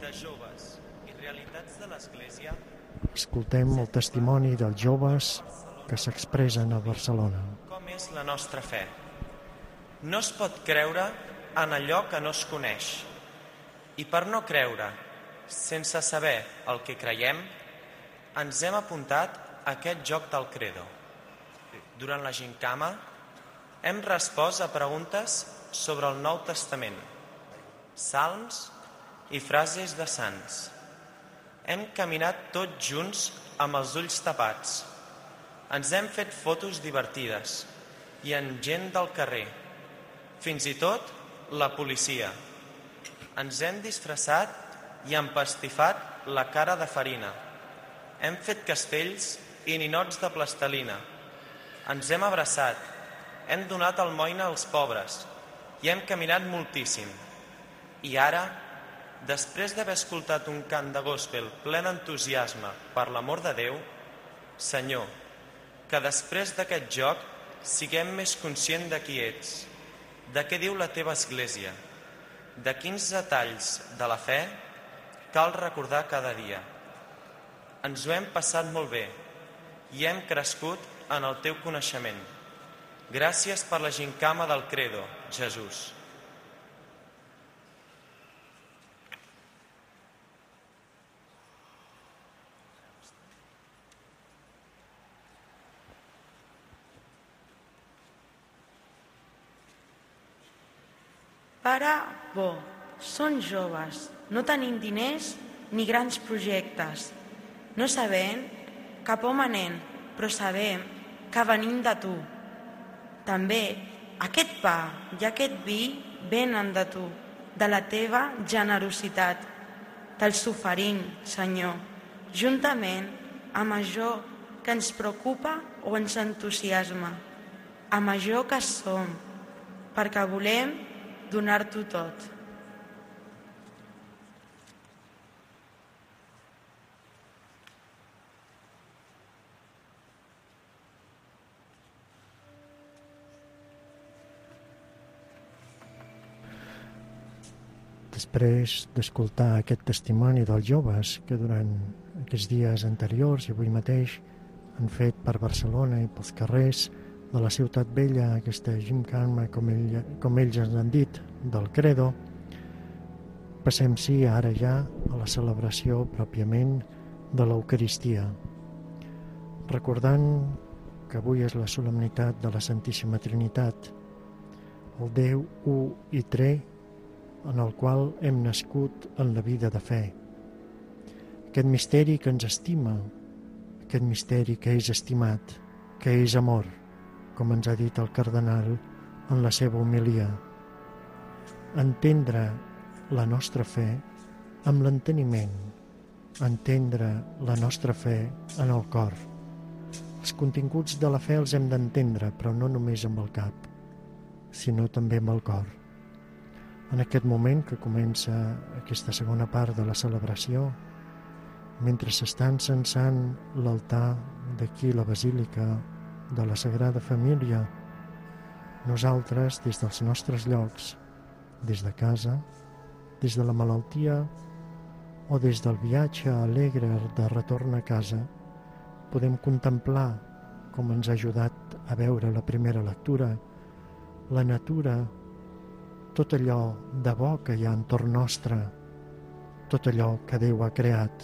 E: Escoltem el testimoni dels joves que s'expressen a Barcelona.
S: Com és la nostra fe? No es pot creure en allò que no es coneix. I per no creure, sense saber el que creiem, ens hem apuntat a aquest joc del credo. Durant la gincama hem respost a preguntes sobre el Nou Testament, salms i frases de sants. Hem caminat tots junts amb els ulls tapats. Ens hem fet fotos divertides i amb gent del carrer, fins i tot la policia. Ens hem disfressat i empastifat la cara de farina. Hem fet castells i ninots de plastelina. Ens hem abraçat, hem donat almoina als pobres i hem caminat moltíssim. I ara, després d'haver escoltat un cant de gospel ple d'entusiasme per l'amor de Déu, Senyor, que després d'aquest joc siguem més conscients de qui ets, de què diu la teva Església, de quins detalls de la fe cal recordar cada dia. Ens ho hem passat molt bé i hem crescut en el teu coneixement. Gràcies per la gincama del credo, Jesús.
T: Pare bo, són joves, no tenim diners ni grans projectes. No sabem cap on anem, però sabem que venim de tu. També aquest pa i aquest vi venen de tu, de la teva generositat. Te'ls oferim, Senyor, juntament amb allò que ens preocupa o ens entusiasma, amb allò que som, perquè volem donar-t'ho tot.
E: Després d'escoltar aquest testimoni dels joves que durant aquests dies anteriors i avui mateix han fet per Barcelona i pels carrers de la Ciutat Vella aquesta gincama, com, ell, com ells ens han dit, del credo, passem sí ara ja a la celebració pròpiament de l'Eucaristia, recordant que avui és la solemnitat de la Santíssima Trinitat, el Déu u i tre en el qual hem nascut en la vida de fe. Aquest misteri que ens estima, aquest misteri que és estimat, que és amor, com ens ha dit el cardenal en la seva homilia. Entendre la nostra fe amb l'enteniment, entendre la nostra fe en el cor. Els continguts de la fe els hem d'entendre, però no només amb el cap, sinó també amb el cor. En aquest moment que comença aquesta segona part de la celebració, mentre s'està encensant l'altar d'aquí la Basílica de la Sagrada Família, nosaltres, des dels nostres llocs, des de casa, des de la malaltia o des del viatge alegre de retorn a casa, podem contemplar, com ens ha ajudat a veure la primera lectura, la natura, tot allò de bo que hi ha entorn nostre, tot allò que Déu ha creat.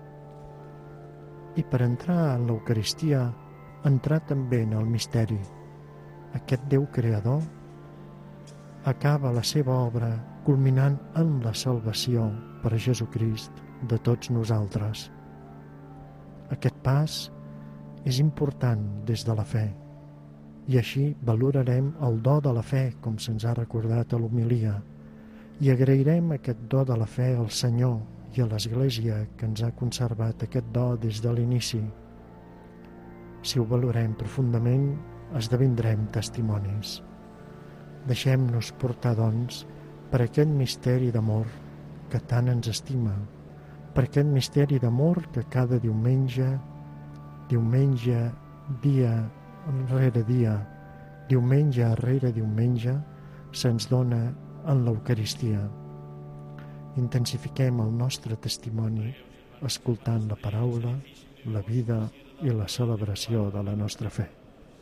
E: I per entrar en l'Eucaristia, entrar també en el misteri. Aquest Déu creador acaba la seva obra culminant en la salvació per Jesucrist de tots nosaltres. Aquest pas és important des de la fe, i així valorarem el do de la fe, com se'ns ha recordat a l'homilia, i agrairem aquest do de la fe al Senyor i a l'Església que ens ha conservat aquest do des de l'inici. Si ho valorem profundament, esdevindrem testimonis. Deixem-nos portar, doncs, per aquest misteri d'amor que tant ens estima, per aquest misteri d'amor que cada diumenge, diumenge, dia rere dia, diumenge rere diumenge, se'ns dona en l'Eucaristia. Intensifiquem el nostre testimoni escoltant la paraula, la vida i la celebració de la nostra fe.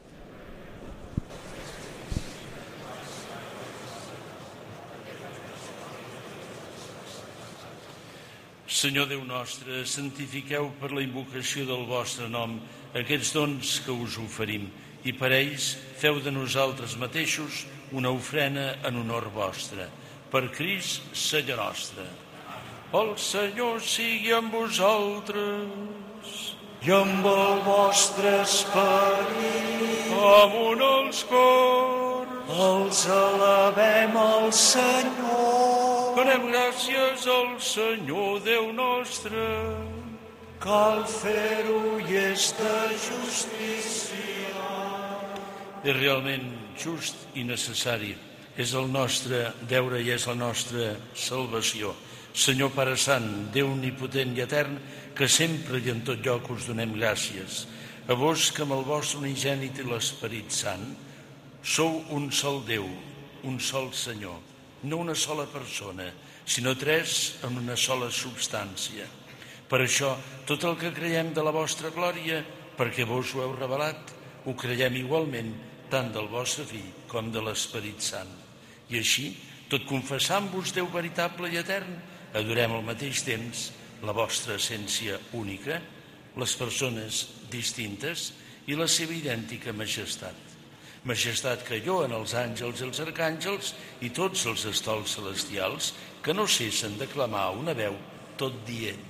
C: Senyor Déu nostre, santifiqueu per la invocació del vostre nom aquests dons que us oferim i per ells feu de nosaltres mateixos una ofrena en honor vostre. Per Crist, Senyor nostre. El Senyor sigui amb vosaltres
I: i amb el vostre esperit.
C: Amunt els cors.
I: Els elevem al Senyor.
C: Donem gràcies al Senyor Déu nostre.
I: Cal fer-ho i és de justícia.
C: És realment just i necessari. És el nostre deure i és la nostra salvació. Senyor Pare Sant, Déu omnipotent i etern, que sempre i en tot lloc us donem gràcies. A vos que amb el vostre unigènit i l'Esperit Sant sou un sol Déu, un sol Senyor, no una sola persona, sinó tres en una sola substància. Per això, tot el que creiem de la vostra glòria, perquè vos ho heu revelat, ho creiem igualment tant del vostre Fill com de l'Esperit Sant. I així, tot confessant-vos Déu veritable i etern, adorem al mateix temps la vostra essència única, les persones distintes i la seva idèntica majestat. Majestat que lloen els àngels i els arcàngels i tots els estols celestials que no cessen de clamar una veu tot dient.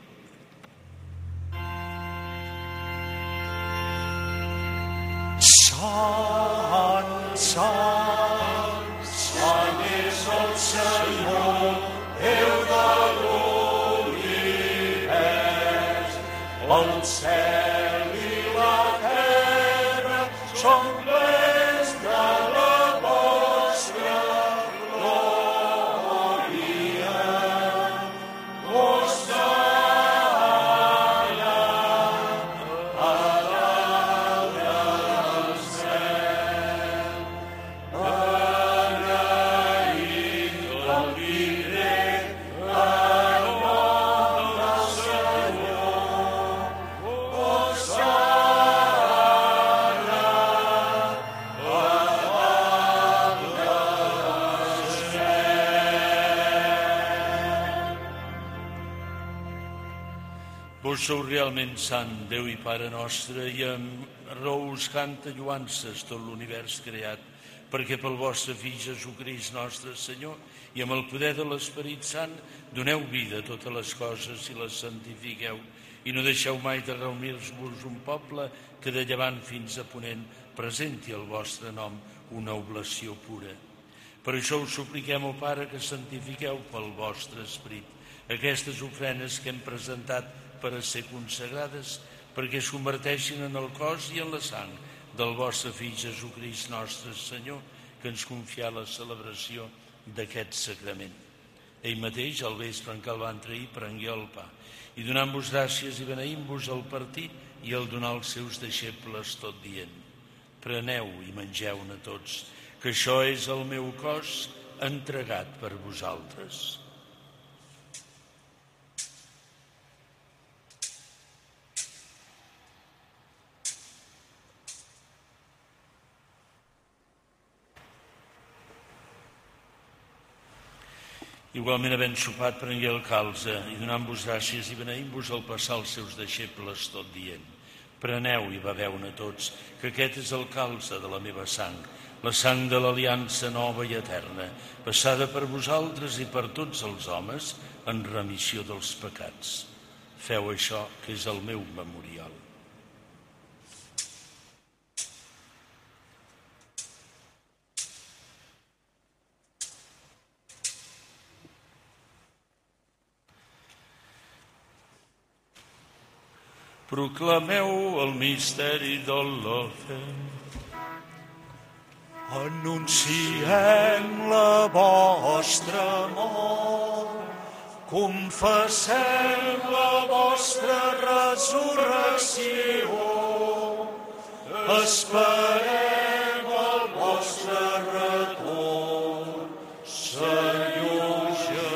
I: Sant, sant, sant és el Senyor, Déu de l'univers. El cel i la terra són plens de la vostra glòria. Hosana a dalt del cel. Agraït el diré en nom del Senyor. Hosana a dalt del cel.
C: Vos sou realment sant, Déu i Pare nostre, i amb raó us canta lluances tot l'univers creat, perquè pel vostre Fill Jesucrist nostre Senyor i amb el poder de l'Esperit Sant doneu vida a totes les coses i les santifiqueu i no deixeu mai de reunir-vos un poble que de llevant fins a ponent presenti al vostre nom una oblació pura. Per això us supliquem, ó Pare, que santifiqueu pel vostre Esperit aquestes ofrenes que hem presentat per a ser consagrades, perquè es converteixin en el cos i en la sang del vostre Fill Jesucrist nostre Senyor, que ens confia la celebració d'aquest sacrament. Ell mateix, al vespre en què el van trair, prengué el pa, i donant-vos gràcies i beneint-vos el partir i el donar als seus deixebles tot dient: preneu i mengeu-ne tots, que això és el meu cos entregat per vosaltres. Igualment, havent sopat, prengué el calze i donant-vos gràcies i beneint-vos el passar als seus deixebles, tot dient: preneu i beveu-ne tots, que aquest és el calze de la meva sang, la sang de l'aliança nova i eterna, passada per vosaltres i per tots els homes en remissió dels pecats. Feu això, que és el meu memorial. Proclameu el misteri de la fe.
I: Anunciem la vostra mort, confessem la vostra resurrecció, esperem el vostre retorn, Senyor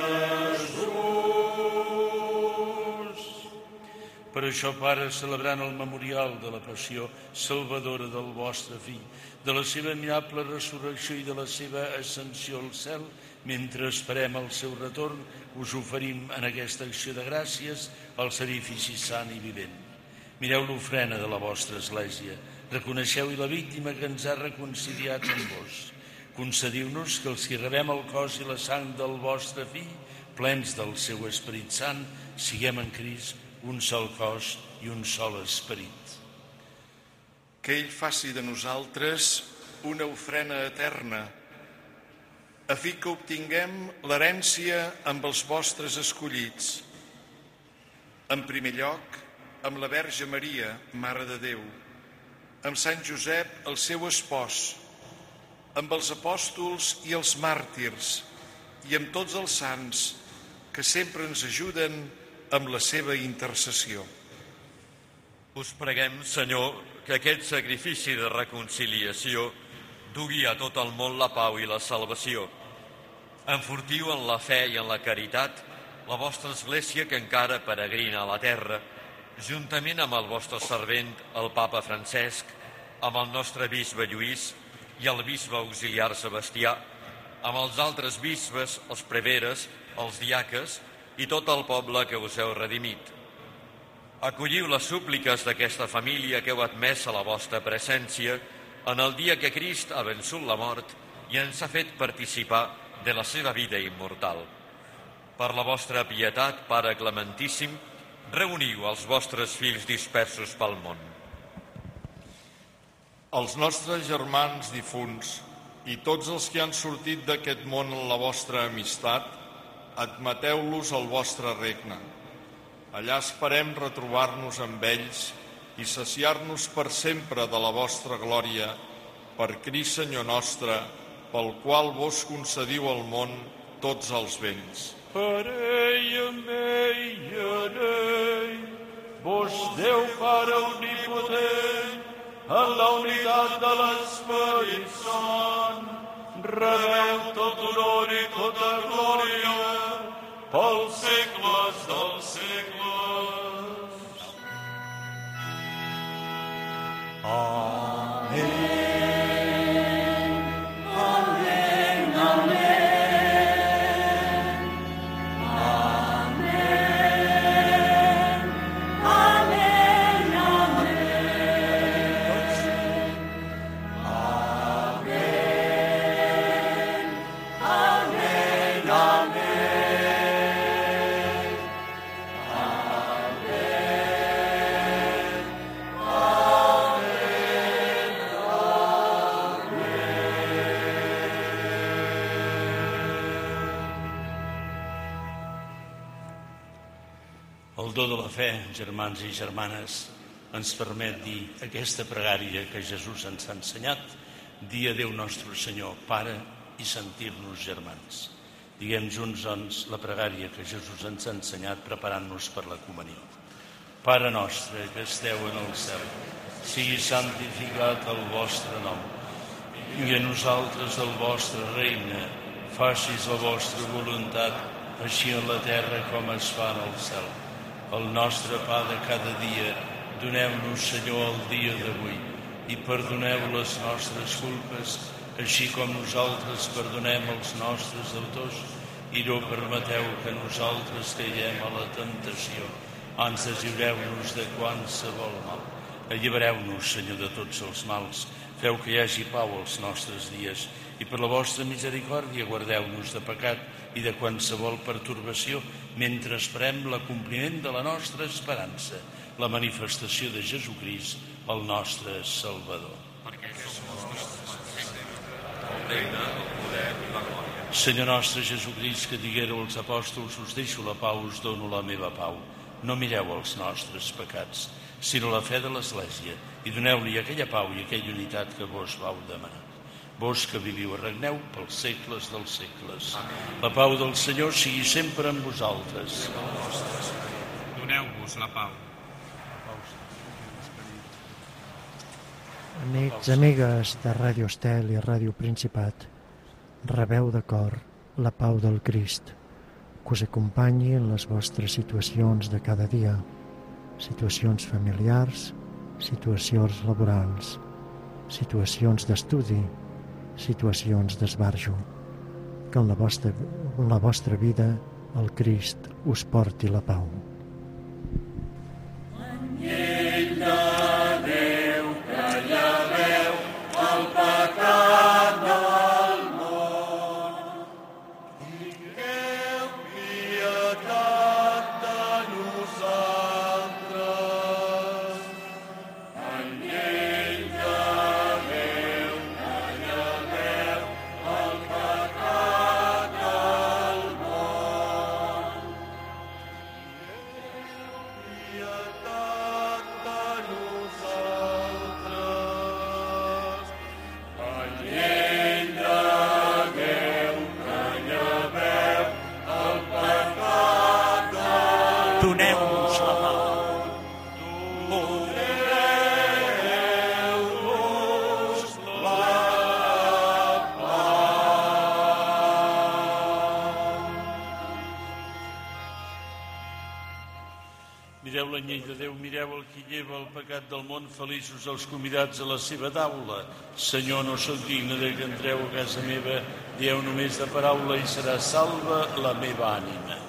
I: Jesús.
C: Per això, Pare, celebrant el memorial de la passió salvadora del vostre Fill, de la seva admirable resurrecció i de la seva ascensió al cel, mentre esperem el seu retorn, us oferim en aquesta acció de gràcies el sacrifici sant i vivent. Mireu l'ofrena de la vostra Església, reconeixeu-hi la víctima que ens ha reconciliat amb vos. Concediu-nos que els que rebem el cos i la sang del vostre Fill, plens del seu Esperit Sant, siguem en Crist un sol cos i un sol esperit.
L: Que ell faci de nosaltres una ofrena eterna, a fi que obtinguem l'herència amb els vostres escollits. En primer lloc, amb la Verge Maria, Mare de Déu, amb Sant Josep, el seu espòs, amb els apòstols i els màrtirs, i amb tots els sants que sempre ens ajuden amb la seva intercessió.
U: Us preguem, Senyor, que aquest sacrifici de reconciliació dugui a tot el món la pau i la salvació. Enfortiu en la fe i en la caritat la vostra Església que encara peregrina a la terra, juntament amb el vostre servent, el Papa Francesc, amb el nostre bisbe Lluís i el bisbe auxiliar Sebastià, amb els altres bisbes, els preveres, els diaques i tot el poble que us heu redimit. Acolliu les súpliques d'aquesta família que heu admès a la vostra presència en el dia que Crist ha vençut la mort i ens ha fet participar de la seva vida immortal. Per la vostra pietat, Pare Clementíssim, reuniu els vostres fills dispersos pel món.
L: Els nostres germans difunts i tots els que han sortit d'aquest món en la vostra amistat, admeteu-los al vostre regne. Allà esperem retrobar-nos amb ells i saciar-nos per sempre de la vostra glòria, per Crist Senyor nostre, pel qual vos concediu al món tots els béns.
I: Per ell, amb ell i en ell, vos Déu Pare omnipotent, en la unitat de l'Esperit Sant, rebeu tot honor i tota glòria pels segles dels segles. Amén. Amén. Amén. Amén. Amén. Amén.
C: El do de la fe, germans i germanes, ens permet dir aquesta pregària que Jesús ens ha ensenyat, dir a Déu nostre Senyor, Pare, i sentir-nos germans. Diguem junts, doncs, la pregària que Jesús ens ha ensenyat preparant-nos per la comunió. Pare nostre, que esteu en el cel, sigui santificat el vostre nom. I a nosaltres el vostre regne, facis la vostra voluntat, així en la terra com es fa en el cel. El nostre pa de cada dia, doneu-nos, Senyor, el dia d'avui, i perdoneu les nostres culpes, així com nosaltres perdonem els nostres deutors, i no permeteu que nosaltres caiguem a la tentació, ans lliureu-nos de qualsevol mal. Allibereu-nos, Senyor, de tots els mals, feu que hi hagi pau als nostres dies, i per la vostra misericòrdia guardeu-nos de pecat i de qualsevol pertorbació, mentre esperem l'acompliment de la nostra esperança, la manifestació de Jesucrist, el nostre Salvador.
U: Perquè som els nostres, el regne, el poder i la glòria.
C: Senyor nostre Jesucrist, que diguéreu als apòstols, us deixo la pau, us dono la meva pau. No mireu els nostres pecats, sinó la fe de l'Església, i doneu-li aquella pau i aquella unitat que vos vau demanar. Vos que viviu i regneu pels segles dels segles. Amén. La pau del Senyor sigui sempre amb vosaltres.
K: Doneu-vos la pau.
E: Amics, amigues de Ràdio Estel i Ràdio Principat, rebeu de cor la pau del Crist, que us acompanyi en les vostres situacions de cada dia, situacions familiars, situacions laborals, situacions d'estudi, situacions d'esbarjo. Que en la vostra, en la vostra vida el Crist us porti la pau.
G: Anyell de Déu que lleveu el pecat del món, tingueu pietat de nosaltres. Anyell de Déu que lleveu el pecat del món, pietat de nosaltres. Anyell de Déu que lleveu el pecat del món.
I: Doneu-nos la pau.
G: Doneu-nos la pau.
C: Mireu l'anyell de Déu, mireu el qui lleva el pecat del món, feliços els convidats a la seva taula. Senyor, no sóc digne de que entreu a casa meva, dieu només de paraula i serà salva la meva ànima.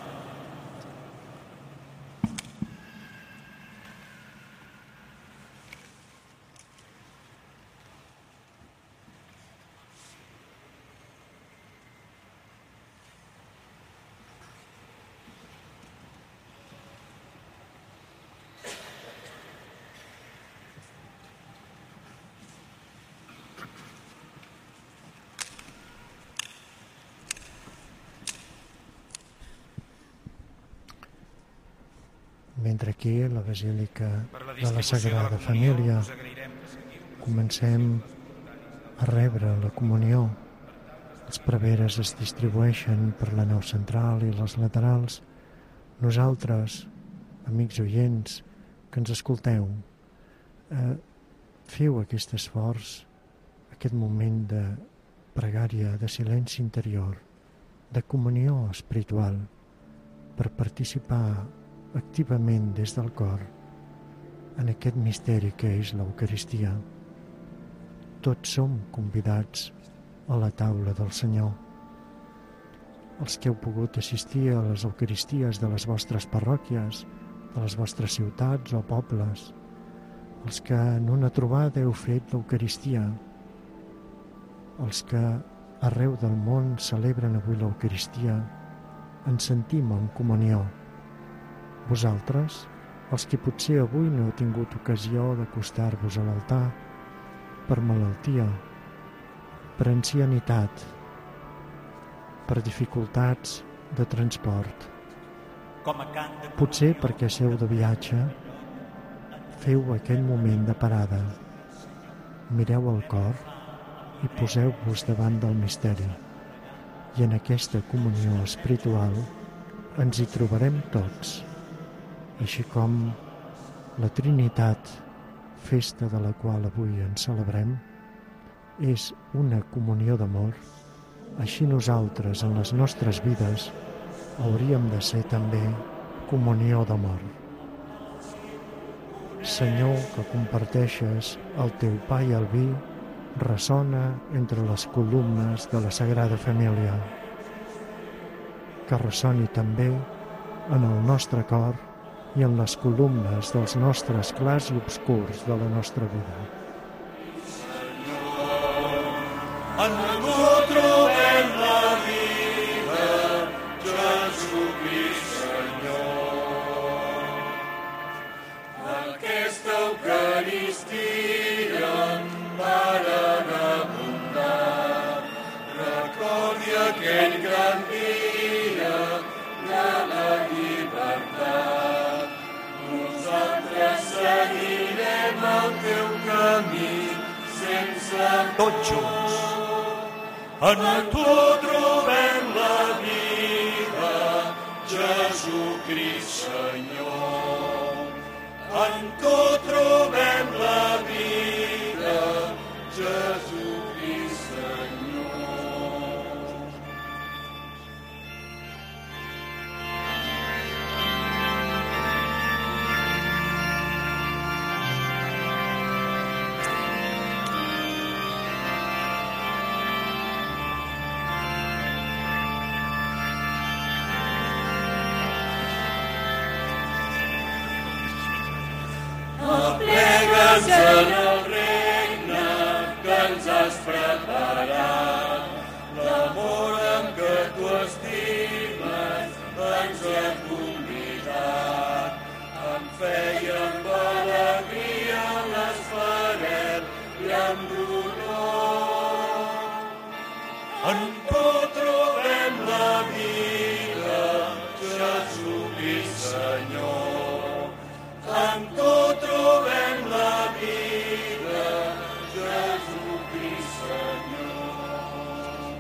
E: Mentre aquí, a la Basílica de la Sagrada Família, comencem a rebre la comunió. Els preveres es distribueixen per la nau central i les laterals. Nosaltres, amics oients, que ens escolteu, eh, feu aquest esforç, aquest moment de pregària, de silenci interior, de comunió espiritual, per participar activament des del cor en aquest misteri que és l'Eucaristia. Tots som convidats a la taula del Senyor. Els que heu pogut assistir a les Eucaristies de les vostres parròquies, de les vostres ciutats o pobles, els que en una trobada heu fet l'Eucaristia, els que arreu del món celebren avui l'Eucaristia, ens sentim en comunió. Vosaltres, els que potser avui no heu tingut ocasió d'acostar-vos a l'altar, per malaltia, per ancianitat, per dificultats de transport, potser perquè sou de viatge, feu aquell moment de parada, mireu el cor i poseu-vos davant del misteri. I en aquesta comunió espiritual ens hi trobarem tots, així com la Trinitat, festa de la qual avui ens celebrem, és una comunió d'amor. Així nosaltres, en les nostres vides, hauríem de ser també comunió d'amor. Senyor, que comparteixes el teu pa i el vi, ressona entre les columnes de la Sagrada Família. que ressoni també en el nostre cor i en les columnes dels nostres clars i obscurs de la nostra vida.
G: En tu trobem la vida, Jesucrist Senyor. Aquesta Eucaristia, Mare de bondat, recordi aquell gran dia de la llibertat. Nosaltres seguirem el teu camí sense
I: tots junts. En tu trobem la vida, Jesucrist Senyor. En tu trobem la vida, Jesucrist Senyor.
G: Aplega'ns en el regne que ens has preparat. L'amor amb què tu estimes ens ha convidat. Amb fe i amb alegria les farem i amb dolor. En tu trobem la vida, Jesucrist Senyor. En tu trobem la vida, Jesucrist Senyor.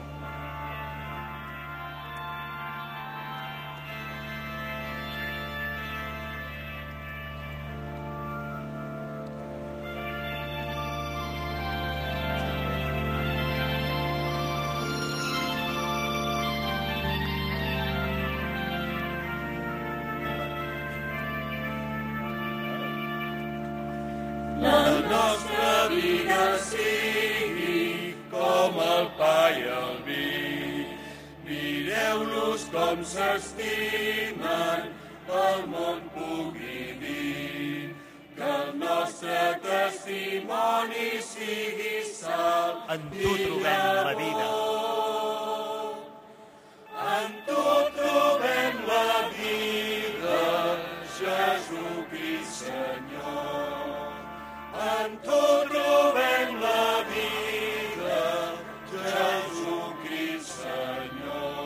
G: La nostra vida sigui com el pa i el vi. Mireu-los com s'estimen, el món pugui dir. Que el nostre testimoni sigui sal.
I: En tu trobem la vida.
G: En tu trobem la vida, Jesucrist Senyor. En tu trobem la vida, Jesucrist Senyor.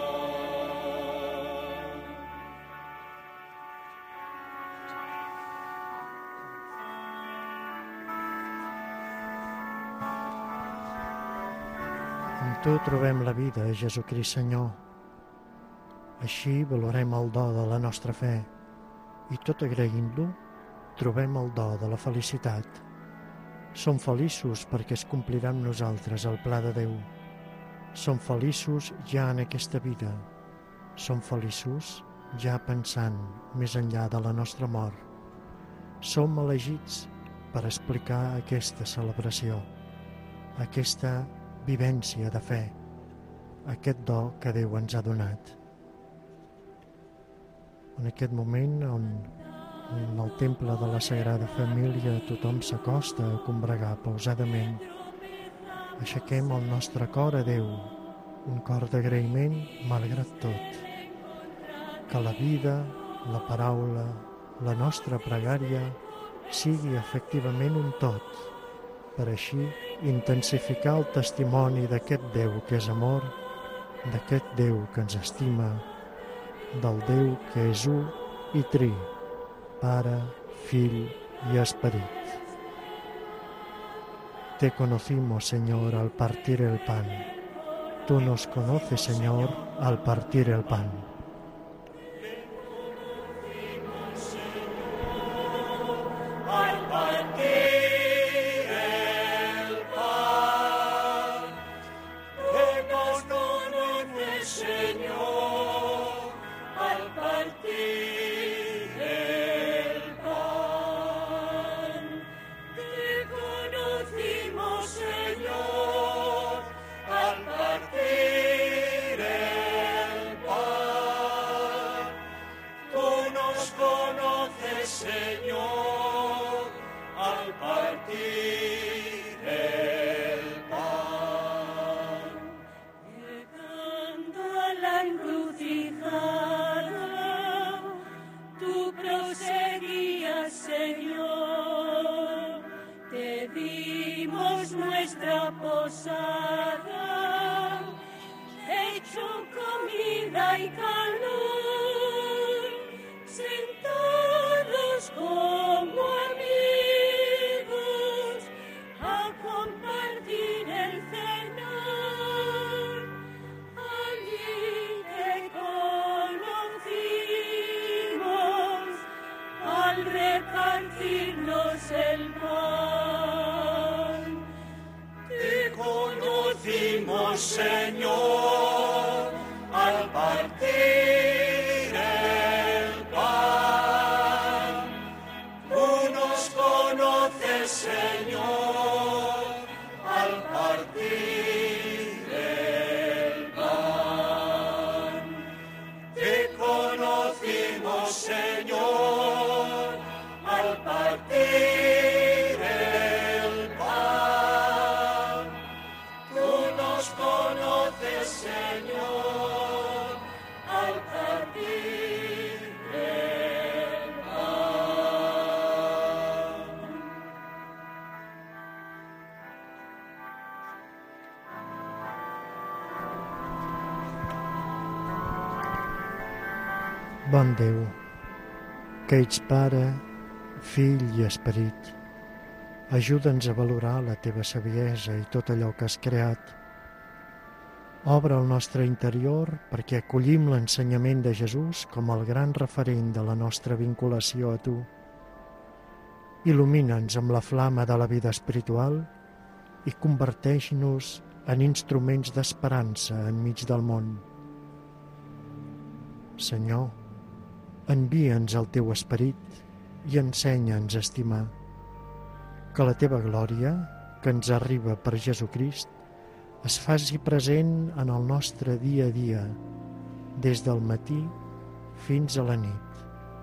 E: En tu trobem la vida, Jesucrist Senyor. Així valorem el do de la nostra fe i tot agraint-lo trobem el do de la felicitat. Som feliços perquè es complirà amb nosaltres el pla de Déu. Som feliços ja en aquesta vida. Som feliços ja pensant més enllà de la nostra mort. Som elegits per explicar aquesta celebració, aquesta vivència de fe, aquest do que Déu ens ha donat. En aquest moment on en el temple de la Sagrada Família tothom s'acosta a combregar pausadament, aixequem el nostre cor a Déu, un cor d'agraïment malgrat tot. Que la vida, la paraula, la nostra pregària sigui efectivament un tot, per així intensificar el testimoni d'aquest Déu que és amor, d'aquest Déu que ens estima, del Déu que és u i tri, Pare, Fill y Espíritu. Te conocimos, Señor, al partir el pan. Tú nos conoces, Señor, al partir el pan.
G: Al partir el pan, te nos conoces, Señor, al partir. Señor, al partir el pan. vida y calor, sentados como amigos a compartir el cenar. Allí te conocimos al repartirnos el pan.
I: Te conocimos, Señor, al partir el pan. Tú nos conoces, Señor, al partir el pan. Te conocimos, Señor, al partir el pan. Tú nos conoces, Señor, al partir el pan.
E: Bon Déu, que ets Pare, Fill i Esperit, ajuda'ns a valorar la teva saviesa i tot allò que has creat. Obre el nostre interior perquè acollim l'ensenyament de Jesús com el gran referent de la nostra vinculació a tu. Il·lumina'ns amb la flama de la vida espiritual i converteix-nos en instruments d'esperança enmig del món. Senyor, envia'ns el teu esperit i ensenya'ns a estimar. Que la teva glòria, que ens arriba per Jesucrist, es faci present en el nostre dia a dia, des del matí fins a la nit.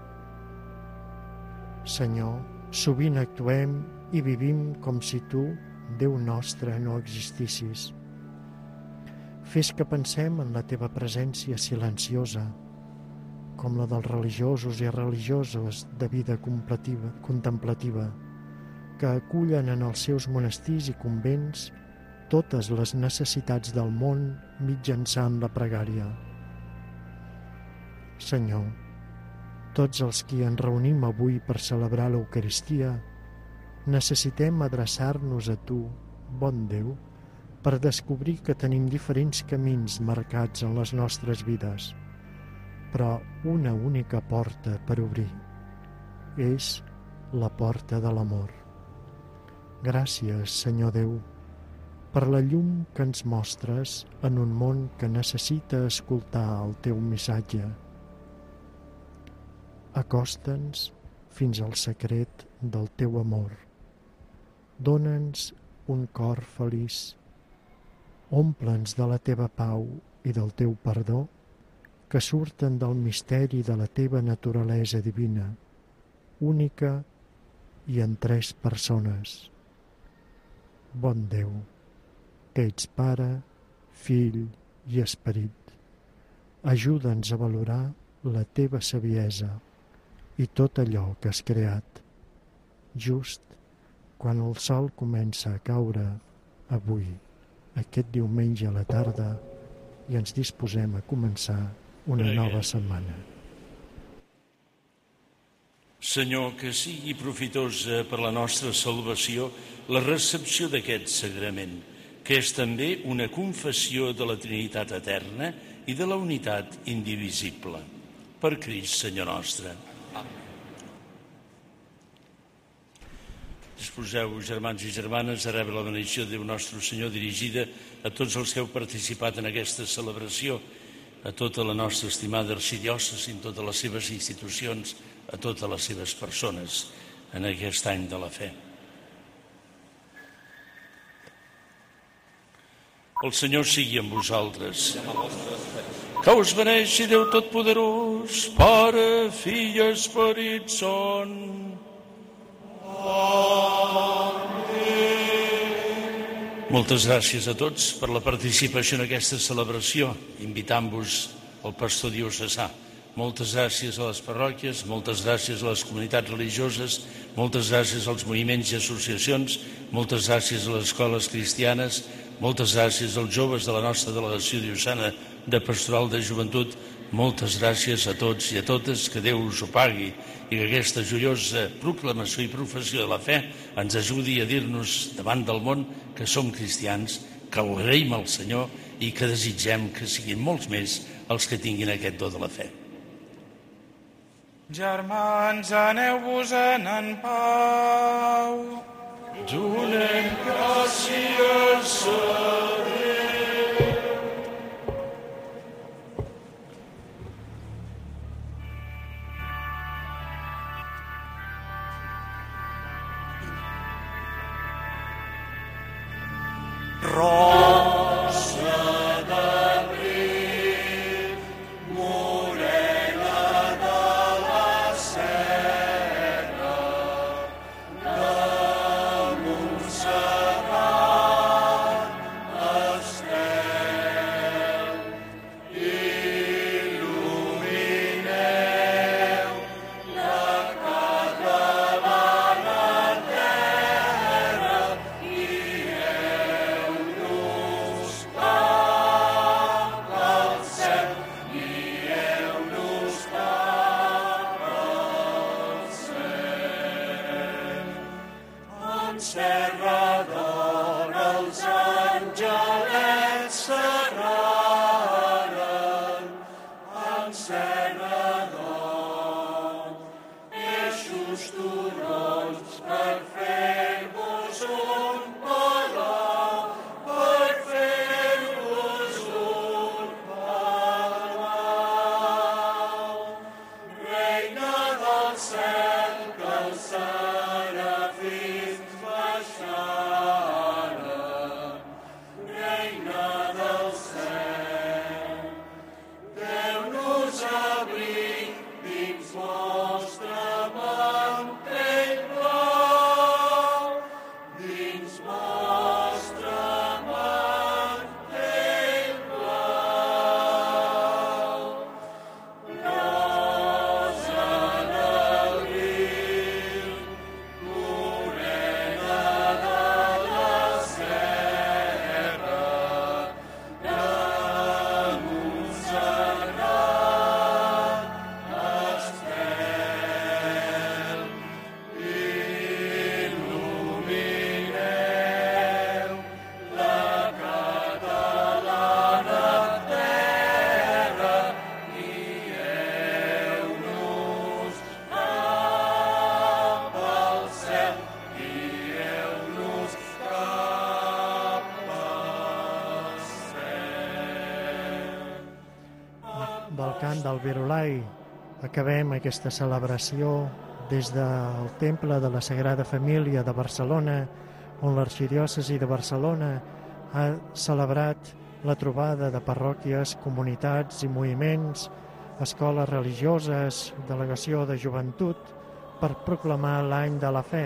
E: Senyor, sovint actuem i vivim com si tu, Déu nostre, no existissis. Fes que pensem en la teva presència silenciosa, com la dels religiosos i religioses de vida contemplativa, que acullen en els seus monestirs i convents totes les necessitats del món mitjançant la pregària. Senyor, tots els qui ens reunim avui per celebrar l'Eucaristia, necessitem adreçar-nos a tu, bon Déu, per descobrir que tenim diferents camins marcats en les nostres vides, però una única porta per obrir. És la porta de l'amor. Gràcies, Senyor Déu, per la llum que ens mostres en un món que necessita escoltar el teu missatge. Acosta'ns fins al secret del teu amor. Dóna'ns un cor feliç. Omple'ns de la teva pau i del teu perdó que surten del misteri de la teva naturalesa divina, única i en tres persones. Bon Déu, que ets Pare, Fill i Esperit, ajuda'ns a valorar la teva saviesa i tot allò que has creat, just quan el sol comença a caure avui, aquest diumenge a la tarda, i ens disposem a començar una nova setmana.
C: Senyor, que sigui profitosa per la nostra salvació la recepció d'aquest sagrament, que és també una confessió de la Trinitat eterna i de la unitat indivisible. Per Crist, Senyor nostre. Disposeu, germans i germanes, a rebre la benedicció de Déu nostre Senyor dirigida a tots els que heu participat en aquesta celebració, a tota la nostra estimada arxidiòcesi, en totes les seves institucions, a totes les seves persones en aquest any de la fe. El Senyor sigui amb vosaltres. Que us beneixi Déu Totpoderós, Pare, Fill i Esperit Sant. Moltes gràcies a tots per la participació en aquesta celebració, invitant-vos al pastor diocesà. Moltes gràcies a les parròquies, moltes gràcies a les comunitats religioses, moltes gràcies als moviments i associacions, moltes gràcies a les escoles cristianes, Moltes gràcies als joves de la nostra delegació diocesana de Pastoral de Joventut. Moltes gràcies a tots i a totes, que Déu us ho pagui i que aquesta joiosa proclamació i professió de la fe ens ajudi a dir-nos davant del món que som cristians, que ho agraïm al Senyor i que desitgem que siguin molts més els que tinguin aquest do de la fe.
K: Germans, aneu-vos-en en pau.
G: Donem gràcies a Déu. Rosa d'abril, morena de la serra, de Montserrat esteu, il·lumineu la catalana terra i heu-nos cap al cel, guieu-nos cap al cel. En serra d'or els angelets serraren, en serra d'or, eixos turons per fer-vos un palau, per fer-vos un palau. Reina del cel, que els serafins baixaren, Reina del cel, Déu-nos abric dins vostre mantell blau, dins vostre mantell blau. Rosa d'abril, morena de la serra, de Montserrat esteu, il·lumineu la catalana terra, guieu-nos cap al cel, guieu-nos cap al cel.
E: Del cant del Virolai acabem aquesta celebració des del Temple de la Sagrada Família de Barcelona, on l'Arxidiòcesi de Barcelona ha celebrat la trobada de parròquies, comunitats i moviments, escoles religioses, delegació de joventut, per proclamar l'any de la fe.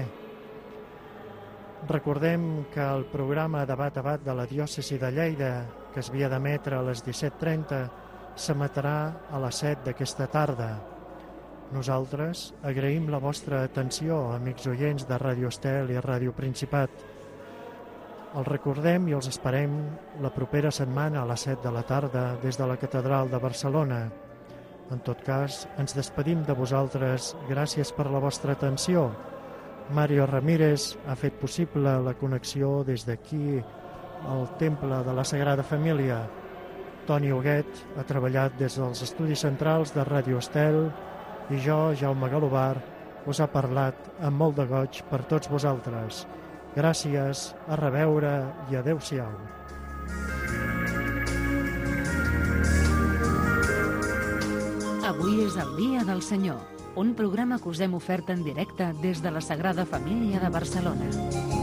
E: Recordem que el programa Debat a Bat de la Diòcesi de Lleida, que es havia d'emetre a les disset trenta, s'emetrà a les set d'aquesta tarda. Nosaltres agraïm la vostra atenció, amics oients de Ràdio Estel i Ràdio Principat. Els recordem i els esperem la propera setmana a les set de la tarda des de la Catedral de Barcelona. En tot cas, ens despedim de vosaltres. Gràcies per la vostra atenció. Mario Ramírez ha fet possible la connexió des d'aquí al Temple de la Sagrada Família. Toni Huguet ha treballat des dels estudis centrals de Ràdio Estel i jo, Jaume Galobar, us ha parlat amb molt de goig per tots vosaltres. Gràcies, a reveure i adeu-siau.
A: Avui és el Dia del Senyor, un programa que us hem ofert en directe des de la Sagrada Família de Barcelona.